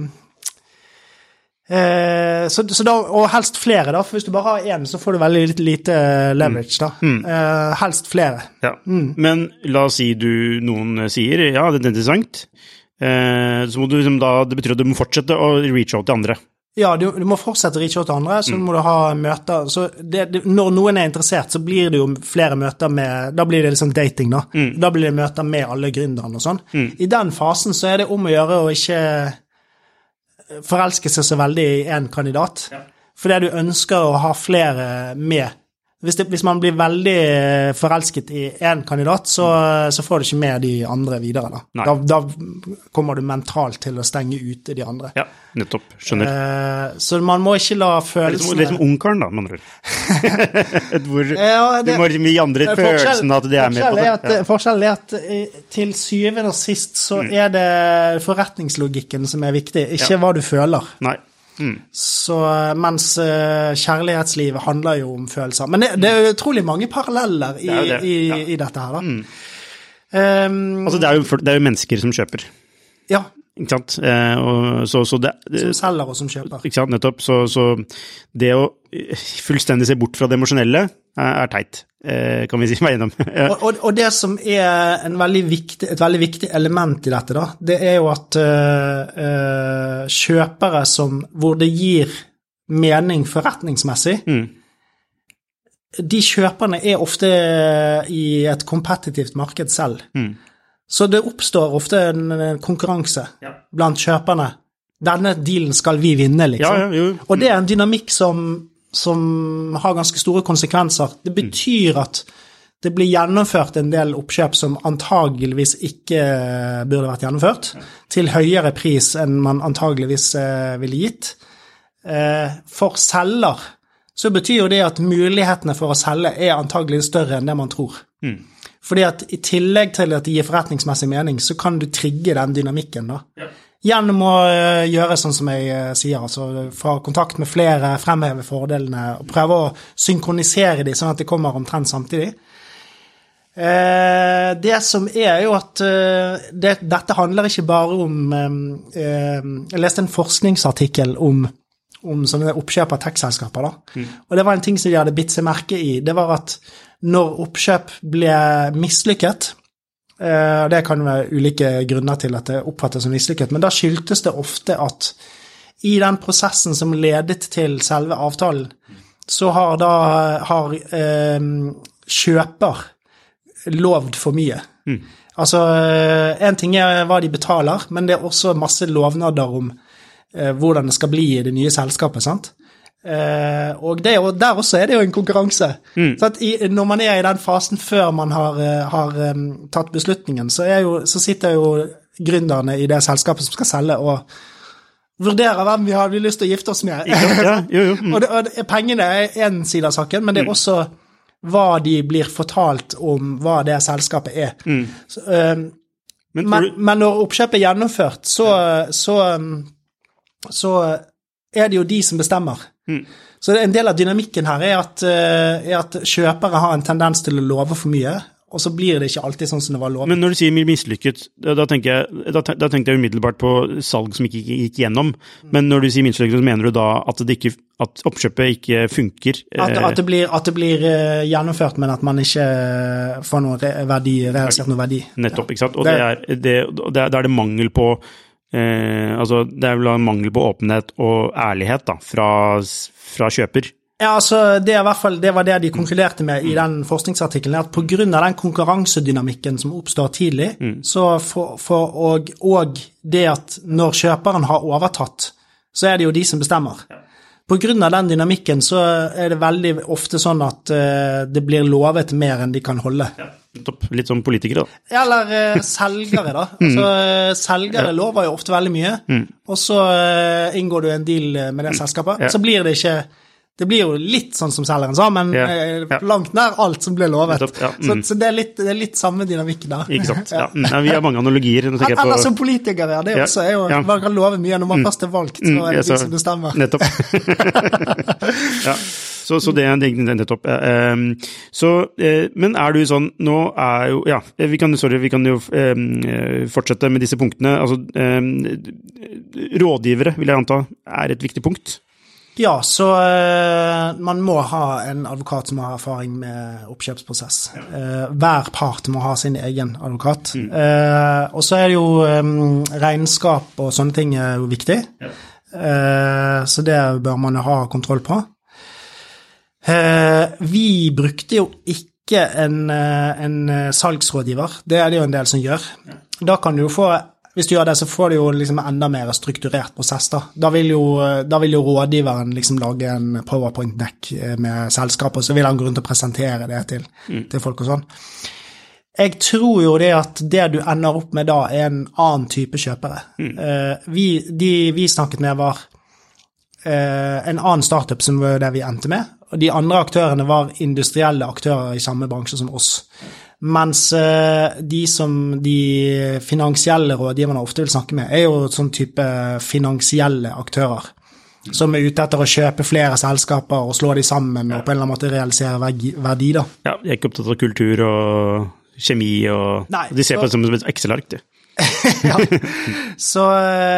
Uh, så, så da, og helst flere da, for hvis du bare har en, så får du veldig lite, lite leverage da. Mm. Uh, helst flere. Ja. Mm. Men la oss si du, noen sier, ja, det er interessant, Eh, så må du liksom da, det betyr at du må fortsette å reach out til andre. Ja, du, du må fortsette å reach out til andre, så mm. må du ha møter, så det, det, når noen er interessert, så blir det jo flere møter med, da blir det liksom dating da, mm. da blir det møter med alle gründerne og sånn. Mm. I den fasen så er det om å gjøre å ikke forelske seg så veldig i en kandidat, ja. fordi du ønsker å ha flere med Hvis, det, hvis man blir veldig forelsket i en kandidat, så, så får du ikke med de andre videre. Da. Da, da kommer du mentalt til å stenge ute de andre. Ja, nettopp. Skjønner. Eh, så man må ikke la følelsene... Det er som ungkaren da, man tror. Hvor ja, det, du må gi andre følelsen at de er med på det. At, ja. Forskjellen er at til syvende og sist så mm. er det forretningslogikken som er viktig, ikke ja. Hva du føler. Nei. Mm. Så mens uh, kjærlighetslivet handler jo om følelser. Men det, det er jo utrolig mange paralleller i, det det. I, ja. I dette her da. Mm. Um, altså det er, jo, det er jo mennesker som kjøper. Ja. Ikke sant? Eh, og så, så det, som selger og som kjøper. Ikke sant, nettopp. Så, så det å fullstendig se bort fra det emosjonelle er, er teit, eh, kan vi si meg gjennom. og, og, og det som er en veldig viktig, et veldig viktig element i dette da, det er jo at uh, uh, kjøpere som, hvor det gir mening forretningsmessig, mm. de kjøperne er ofte i et kompetitivt marked selv. Mm. Så det oppstår ofte en konkurranse ja. Blant kjøperne. Denne dealen skal vi vinne, liksom. Ja, ja, og det er en dynamikk som, som har ganske store konsekvenser. Det betyr at det blir gjennomført en del oppkjøp som antageligvis ikke burde vært gjennomført, ja. Til høyere pris enn man antageligvis eh, ville gitt. Eh, for selger så betyr jo det at mulighetene for å selge er antageligvis større enn det man tror. Mm. Fordi at i tillegg til at det gir forretningsmessig mening, så kan du trigge den dynamikken da. Ja. Gjennom å uh, gjøre sånn som jeg uh, sier, altså få kontakt med flere, fremheve fordelene, og prøve å synkronisere de sånn at de kommer omtrent samtidig. Uh, det som er jo at uh, det, dette handler ikke bare om, um, uh, jeg leste en forskningsartikkel om, om sånne oppkjøp av tech-selskaper da, mm. og det var en ting som de hadde bitt seg merke i, det var at når oppkjøp ble mislykket, eh, det kan være ulike grunner til at det oppfattes som mislykket, men da skyldtes det ofte at i den prosessen som ledet til selve avtalen, så har da har, eh, kjøper lovd for mye. Mm. Altså, en ting er hva de betaler, men det er også masse lovnader om eh, hvordan det skal bli i det nye selskapet, sant? Uh, og det, og der også er det jo en konkurranse. Mm. Så at i, når man er i den fasen før man har, har um, tatt beslutningen, så, er jo, så sitter jo gründerne i det selskapet som skal selge og vurderer hvem vi har vi lyst til å gifte oss med. Ja, jo, jo. Mm. og, det, og det, pengene er en side av saken, men det er mm. også hva de blir fortalt om hva det selskapet er. Mm. Så, um, men, men, men når oppkjøpet er gjennomført, så, så, så, så er det jo de som bestemmer. Mm. Så en del av dynamikken her er at, er at kjøpere har en tendens til å love for mye, og så blir det ikke alltid sånn som det var lovet. Men når du sier mislykket, da tenker jeg, da, da tenker jeg umiddelbart på salg som ikke gikk gjennom, mm. men når du sier mislykket, så mener du da at, det ikke, at oppkjøpet ikke funker? At, at, det blir, at det blir gjennomført, men at man ikke får noe verdi, realisert noe verdi. Nettopp, ikke sant? Og det, det, er, det, det er, er det mangel på Eh, altså det er vel en mangel på åpenhet og ærlighet da, fra, fra kjøper. Ja, altså det, er i hvert fall, det var det de konkluderte med mm. i den forskningsartikkelen, at på grunn av den konkurransedynamikken som oppstår tidlig, mm. så for, for, og, og det at når kjøperen har overtatt, så er det jo de som bestemmer. Ja. På grunn av den dynamikken så er det veldig ofte sånn at uh, det blir lovet mer enn de kan holde. Ja. Litt som politikere da. Eller uh, selgere da. Altså, uh, selgere ja. Lover jo ofte veldig mye, mm. og så uh, inngår du en deal med det selskapet, ja. Så blir det ikke, det blir jo litt sånn som selgeren sa, men ja. Uh, ja. langt nær alt som ble lovet. Ja. Mm. Så, så det, er litt, det er litt samme dynamikk da. Ikke sant, ja. Ja, vi har mange analogier. Eller på... som politikere, det også er jo, ja. Man kan love mye når man mm. først er valgt, så er det mm. de som bestemmer. Nettopp. Ja. Så, så det er nettopp. Um, så, uh, men er du sånn, nå er jo, ja, vi kan, sorry, vi kan jo um, fortsette med disse punktene. Altså, um, rådgivere, vil jeg anta, er et viktig punkt. Ja, så uh, man må ha en advokat som har erfaring med oppkjøpsprosess. Uh, hver part må ha sin egen advokat. Mm. Uh, og så er det jo um, regnskap og sånne ting er jo viktig. Ja. Uh, så det bør man ha kontroll på. Uh, vi brukte jo ikke en, uh, en salgsrådgiver, det er det jo en del som gjør. Da kan du jo få hvis du gjør det, så får du jo liksom enda mer strukturert prosess da. Da vil jo, da vil jo rådgiveren liksom lage en PowerPoint-deck med selskapet, så vil han gå rundt og presentere det til, mm. til folk og sånn. Jeg tror jo det at det du ender opp med da er en annen type kjøpere. Mm. Uh, vi, de vi snakket med var uh, en annen startup som var det vi endte med, og de andre aktørene var industrielle aktører i samme bransje som oss. Mens de som de finansielle rådgiverne ofte vil snakke med, er jo sånn type finansielle aktører, som er ute etter å kjøpe flere selskaper og slå de sammen og på en eller annen måte realisere verdi da. Ja, jeg er ikke opptatt av kultur og kjemi, og Nei, de ser på det som et Excel-ark, det. Ja, så,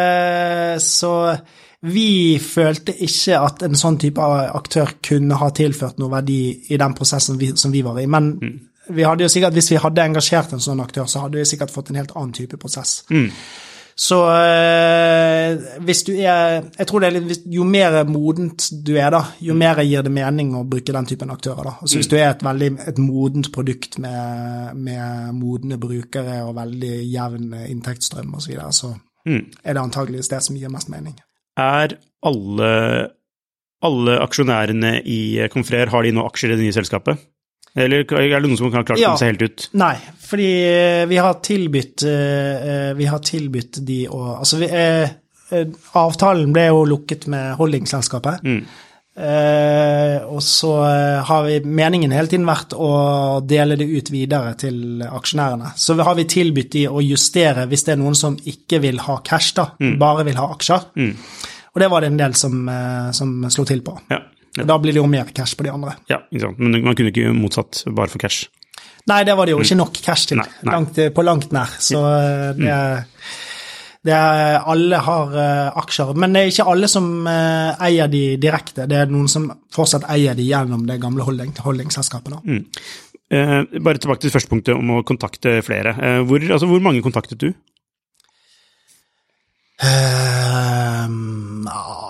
så vi følte ikke at en sånn type aktør kunne ha tilført noe verdi i den prosessen vi, som vi var i, men mm. vi hadde jo sikkert, hvis vi hadde engasjert en sånn aktør, så hadde vi sikkert fått en helt annen type prosess. Mm. Så øh, hvis du er, jeg tror det er litt, jo mer modent du er da, jo mer gir det mening å bruke den typen aktører da. Altså mm. hvis du er et veldig, et modent produkt med, med modne brukere og veldig jevn inntektsstrøm og så videre, så mm. er det antageligvis det som gir mest mening. Er alle, alle aksjonærene i Confrere, har de nå aksjer i det nye selskapet? Eller er det noen som kan klart ja, seg helt ut? Nei, fordi vi har tilbytt, vi har tilbytt de å, altså vi, eh, avtalen ble jo lukket med holdingselskapet, mm. eh, og så har vi meningen hele tiden vært å dele det ut videre til aksjonærene. Så har vi tilbytt de å justere hvis det er noen som ikke vil ha cash da, mm. bare vil ha aksjer. Mm. Og det var det en del som, som slo til på. Ja. Ja. Da blir det jo mer cash på de andre. Ja, ikke sant. Men man kunne ikke motsatt bare for cash. Nei, det var det jo ikke nok cash til, nei, nei. Langt, på langt nær. Så det, det er, alle har uh, aksjer, men det er ikke alle som uh, eier de direkte. Det er noen som fortsatt eier de gjennom det gamle holding, holdingselskapet da. Mm. Uh, bare tilbake til første punktet om å kontakte flere. Uh, hvor, altså, hvor mange kontaktet du? Um,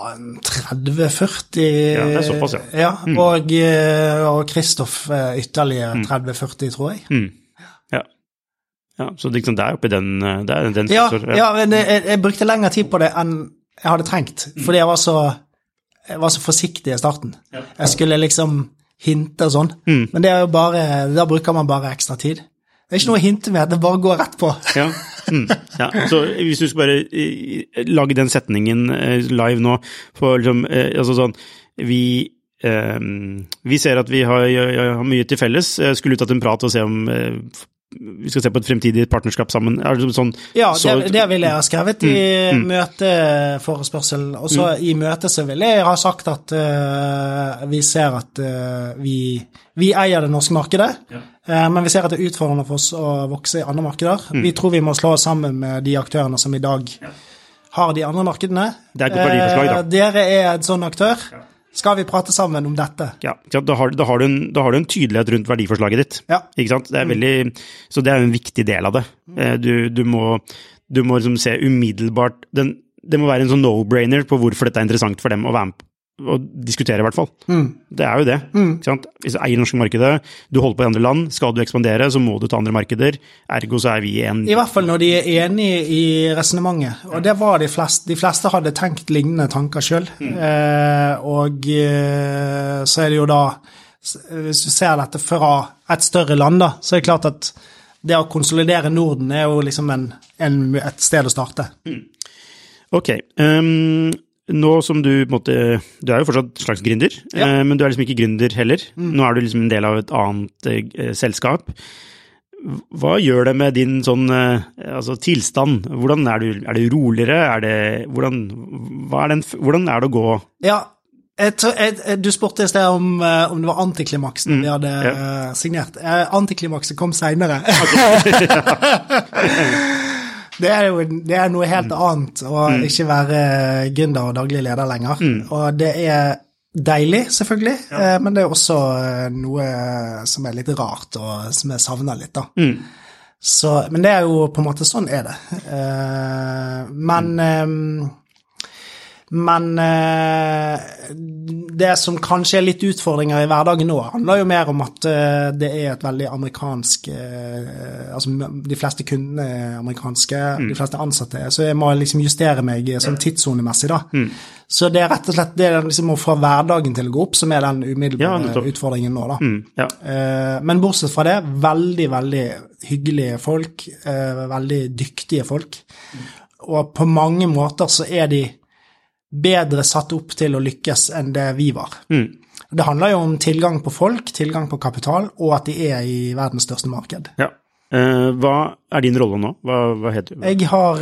tretti førti ja, det er såpass, ja. Ja, mm. og, og Kristoff ytterligere tretti førti, tror jeg. Mm. Ja. Ja, så liksom det er oppi den, det er den ja, sensor, ja. Ja, men jeg, jeg brukte lengre tid på det enn jeg hadde trengt, mm. fordi jeg var så, jeg var så forsiktig i starten. Ja. Jeg skulle liksom hinte og sånn, mm. men det er jo bare, da bruker man bare ekstra tid. Det er ikke noe å hinte med, det bare går rett på. Ja. Mm. Ja, så hvis du skal bare uh, lage den setningen uh, live nå, for liksom, uh, altså sånn, vi, uh, vi ser at vi har, uh, har mye til felles, jeg skulle ut tatt en prat og se om uh, vi skal se på et fremtidig partnerskap sammen. Er det sånn, ja, det, så, det vil jeg ha skrevet i mm, mm. møteforespørsel, og så mm. i møte så vil jeg ha sagt at uh, vi ser at uh, vi, vi eier det norske markedet, ja. uh, men vi ser at det er utfordrende for oss å vokse i andre markeder. Mm. Vi tror vi må slå oss sammen med de aktørene som i dag ja. har de andre markedene. Det er et godt verdiforslag, da. Uh, dere er en sånn aktør. Ja. Skal vi prate sammen om dette? Ja, da har, da har, du, en, da har du en tydelighet rundt verdiforslaget ditt. Ja. Ikke sant? Det er veldig, så det er en viktig del av det. Du, du må, du må liksom se umiddelbart, den, det må være en sånn no-brainer på hvorfor dette er interessant for dem å være med og diskutere i hvert fall. Mm. Det er jo det. Mm. Ikke sant? Hvis du eier norske markedet, du holder på i andre land, skal du ekspandere, så må du ta andre markeder. Ergo så er vi en... I hvert fall når de er enige i resonemanget. Og det var de fleste. De fleste hadde tenkt lignende tanker selv. Mm. Eh, og eh, så er det jo da, hvis du ser dette fra et større land da, så er det klart at det å konsolidere Norden er jo liksom en, en, et sted å starte. Mm. Ok, um... Nå som du, på en måte, du er jo fortsatt slags gründer, ja. eh, men du er liksom ikke gründer heller. Mm. Nå er du liksom en del av et annet eh, selskap. Hva gjør det med din sånn, eh, altså tilstand? Hvordan er du, er du roligere? Er det, hvordan, hva er den, hvordan er det å gå? Ja, jeg, jeg, du spurte i sted om, om det var antiklimaksen mm. vi hadde ja. signert. Antiklimaksen kom senere. Det er jo det er noe helt annet å mm. ikke være gründer og daglig leder lenger. Mm. Og det er deilig, selvfølgelig, ja. men det er også noe som er litt rart og som jeg savner litt da. Mm. Så, men det er jo på en måte sånn er det. Men, Men eh, det som kanskje er litt utfordringer i hverdagen nå, handler jo mer om at eh, det er et veldig amerikansk, eh, altså de fleste kundene er amerikanske, mm. de fleste ansatte, så jeg må liksom justere meg sånn tidszonemessig da. Mm. Så det er rett og slett det er liksom å få hverdagen til å gå opp, som er den umiddelbare ja, utfordringen nå da. Mm. Ja. Eh, men bortsett fra det, veldig, veldig hyggelige folk, eh, veldig dyktige folk, mm. og på mange måter så er de bedre satt opp til å lykkes enn det vi var. Mm. Det handler jo om tilgang på folk, tilgang på kapital, og at de er i verdens største marked. Ja. Eh, hva er din rolle nå? Hva, hva heter du? Jeg har,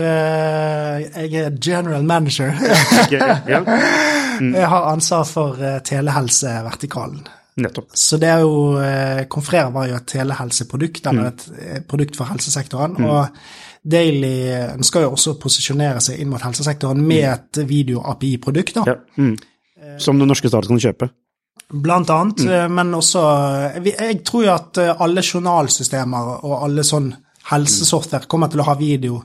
eh, jeg er general manager. Okay, ja. Mm. Jeg har ansvar for uh, telehelsevertikalen. Nettopp. Så det er jo, uh, Confrere var jo et telehelseprodukt, eller et mm. produkt for helsesektoren, mm. og Daily ønsker jo også å posisjonere seg inn mot helsesektoren med et video-A P I-produkt da. Ja. Mm. Som den norske stat kan kjøpe. Blant annet, mm. men også, jeg tror jo at alle journalsystemer og alle sånn helsesoftware kommer til å ha video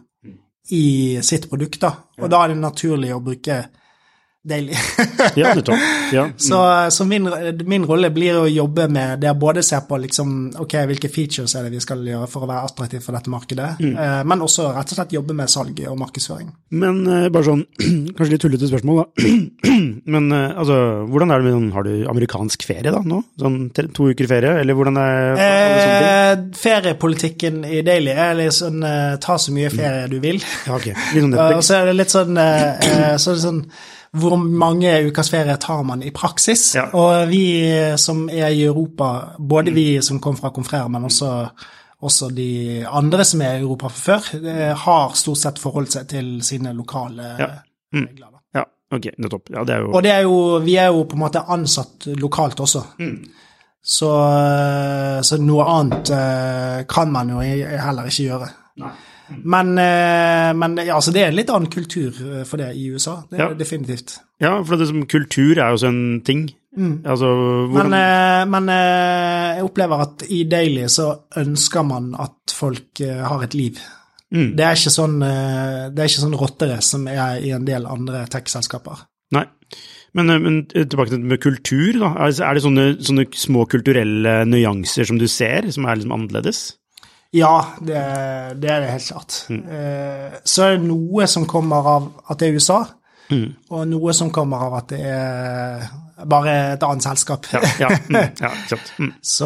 i sitt produkt da, og da er det naturlig å bruke Daily. Ja, nettopp. Ja. Mm. Så, så min, min rolle blir å jobbe med det å både se på liksom, ok, hvilke features er det vi skal gjøre for å være attraktiv for dette markedet, mm. eh, men også rett og slett jobbe med salg og markedsføring. Men eh, bare sånn, kanskje litt tullete spørsmål da, men eh, altså, hvordan er det med, har du amerikansk ferie da nå? Sånn to uker ferie, eller hvordan er eh, feriepolitikken i Daily er litt sånn, eh, ta så mye ferie du vil. Ja, ok. Litt sånn Netflix. Og så er det litt sånn, eh, så er det sånn, hvor mange ukers ferie tar man i praksis, ja. Og vi som er i Europa, både vi som kom fra Confrere, men også, også de andre som er i Europa for før, har stort sett forholdt seg til sine lokale ja. Mm. regler. Ja, ok, nettopp. Ja, det er jo... Og det er jo, vi er jo på en måte ansatt lokalt også. Mm. Så, så noe annet kan man jo heller ikke gjøre. Nei. Men, men ja, altså det er en litt annen kultur for det i U S A, det er ja. definitivt. Ja, for det som kultur er jo også en ting. Mm. Altså, hvordan... men, men jeg opplever at i Daily så ønsker man at folk har et liv. Mm. Det er ikke sånn, det er ikke sånn rottere som er i en del andre tech-selskaper. Nei. Men, men tilbake til med kultur da, er det sånne, sånne små kulturelle nyanser som du ser, som er liksom annerledes? Ja, det, det er det helt klart. Mm. Eh, så er det noe som kommer av at det er U S A, mm. og noe som kommer av at det er bare et annet selskap. Ja, ja, mm, ja klart. Mm. Så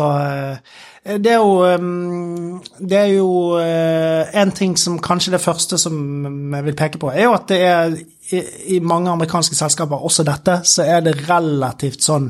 det er jo, det er jo en ting som kanskje det første som jeg vil peke på, er jo at det er i, i mange amerikanske selskaper, også dette, så er det relativt sånn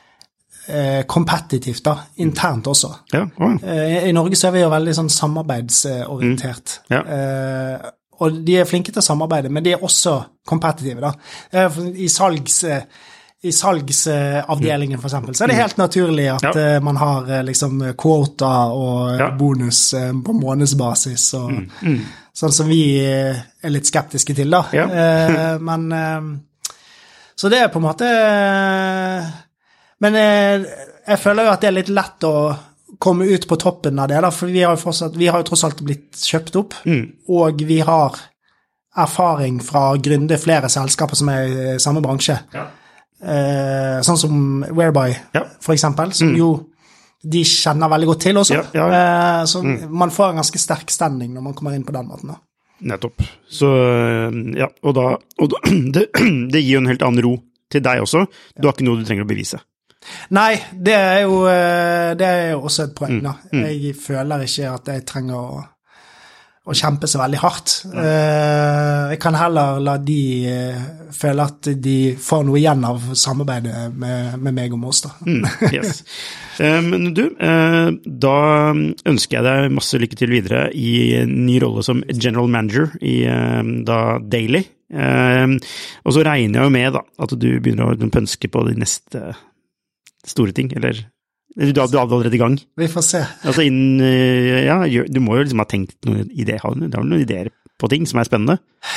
kompetitivt da, internt også. Ja, oh. I Norge så er vi jo veldig sånn samarbeidsorientert. Mm. Ja. Eh, og de er flinke til å samarbeide, men de er også kompetitive da. Eh, I salgs, i salgsavdelingen for eksempel, så er det helt naturlig at ja. eh, man har liksom kvota og ja. bonus eh, på månedsbasis, og mm. Mm. sånn som vi er litt skeptiske til da. Ja. eh, men eh, så det er på en måte eh, Men jeg, jeg føler jo at det er litt lett å komme ut på toppen av det, da, for vi har jo, fortsatt, vi har jo tross alt blitt kjøpt opp, mm. og vi har erfaring fra å gründe flere selskaper som er i samme bransje. Ja. Eh, sånn som Whereby, ja. for eksempel, som mm. jo de kjenner veldig godt til også. Ja, ja, ja. Eh, så mm. man får en ganske sterk standing når man kommer inn på den måten da. Nettopp. Så, ja, og da, og da det, det gir jo en helt annen ro til deg også. Du har ikke noe du trenger å bevise. Nei, det er jo, det er jo også et poeng da. Mm, mm. Jeg føler ikke at jeg trenger å, å kjempe så veldig hardt. Mm. Jeg kan heller la de føle at de får noe igjen av samarbeidet med, med meg og Mås da. Mm, yes. Men du, da ønsker jeg deg masse lykke til videre i en ny rolle som general manager i da Daily. Og så regner jeg jo med da, at du begynner å pønske på de neste store ting, eller du er allerede i gang. Vi får se. Altså inn, ja, du må jo liksom ha tenkt noen ideer, du har noen ideer på ting som er spennende?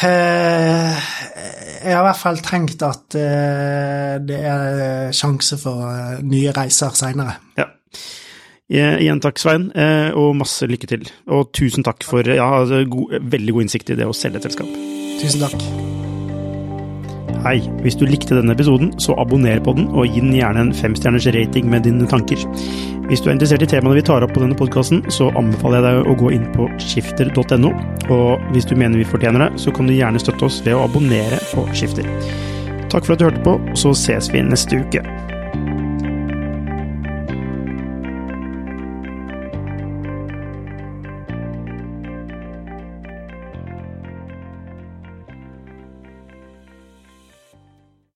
Jeg har i hvert fall tenkt at det er sjanse for nye reiser senere. Ja. Igjen takk, Svein, og masse lykke til. Og tusen takk for ja, god, veldig god innsikt i det å selge et selskap. Tusen takk. Hei, hvis du likte denne episoden, så abonner på den, og gi den gjerne en femstjerners rating med dine tanker. Hvis du er interessert i temaene vi tar opp på denne podcasten, så anbefaler jeg deg å gå inn på skifter punktum no, og hvis du mener vi fortjener det, så kan du gjerne støtte oss ved å abonnere på Skifter. Takk for at du hørte på, så ses vi neste uke.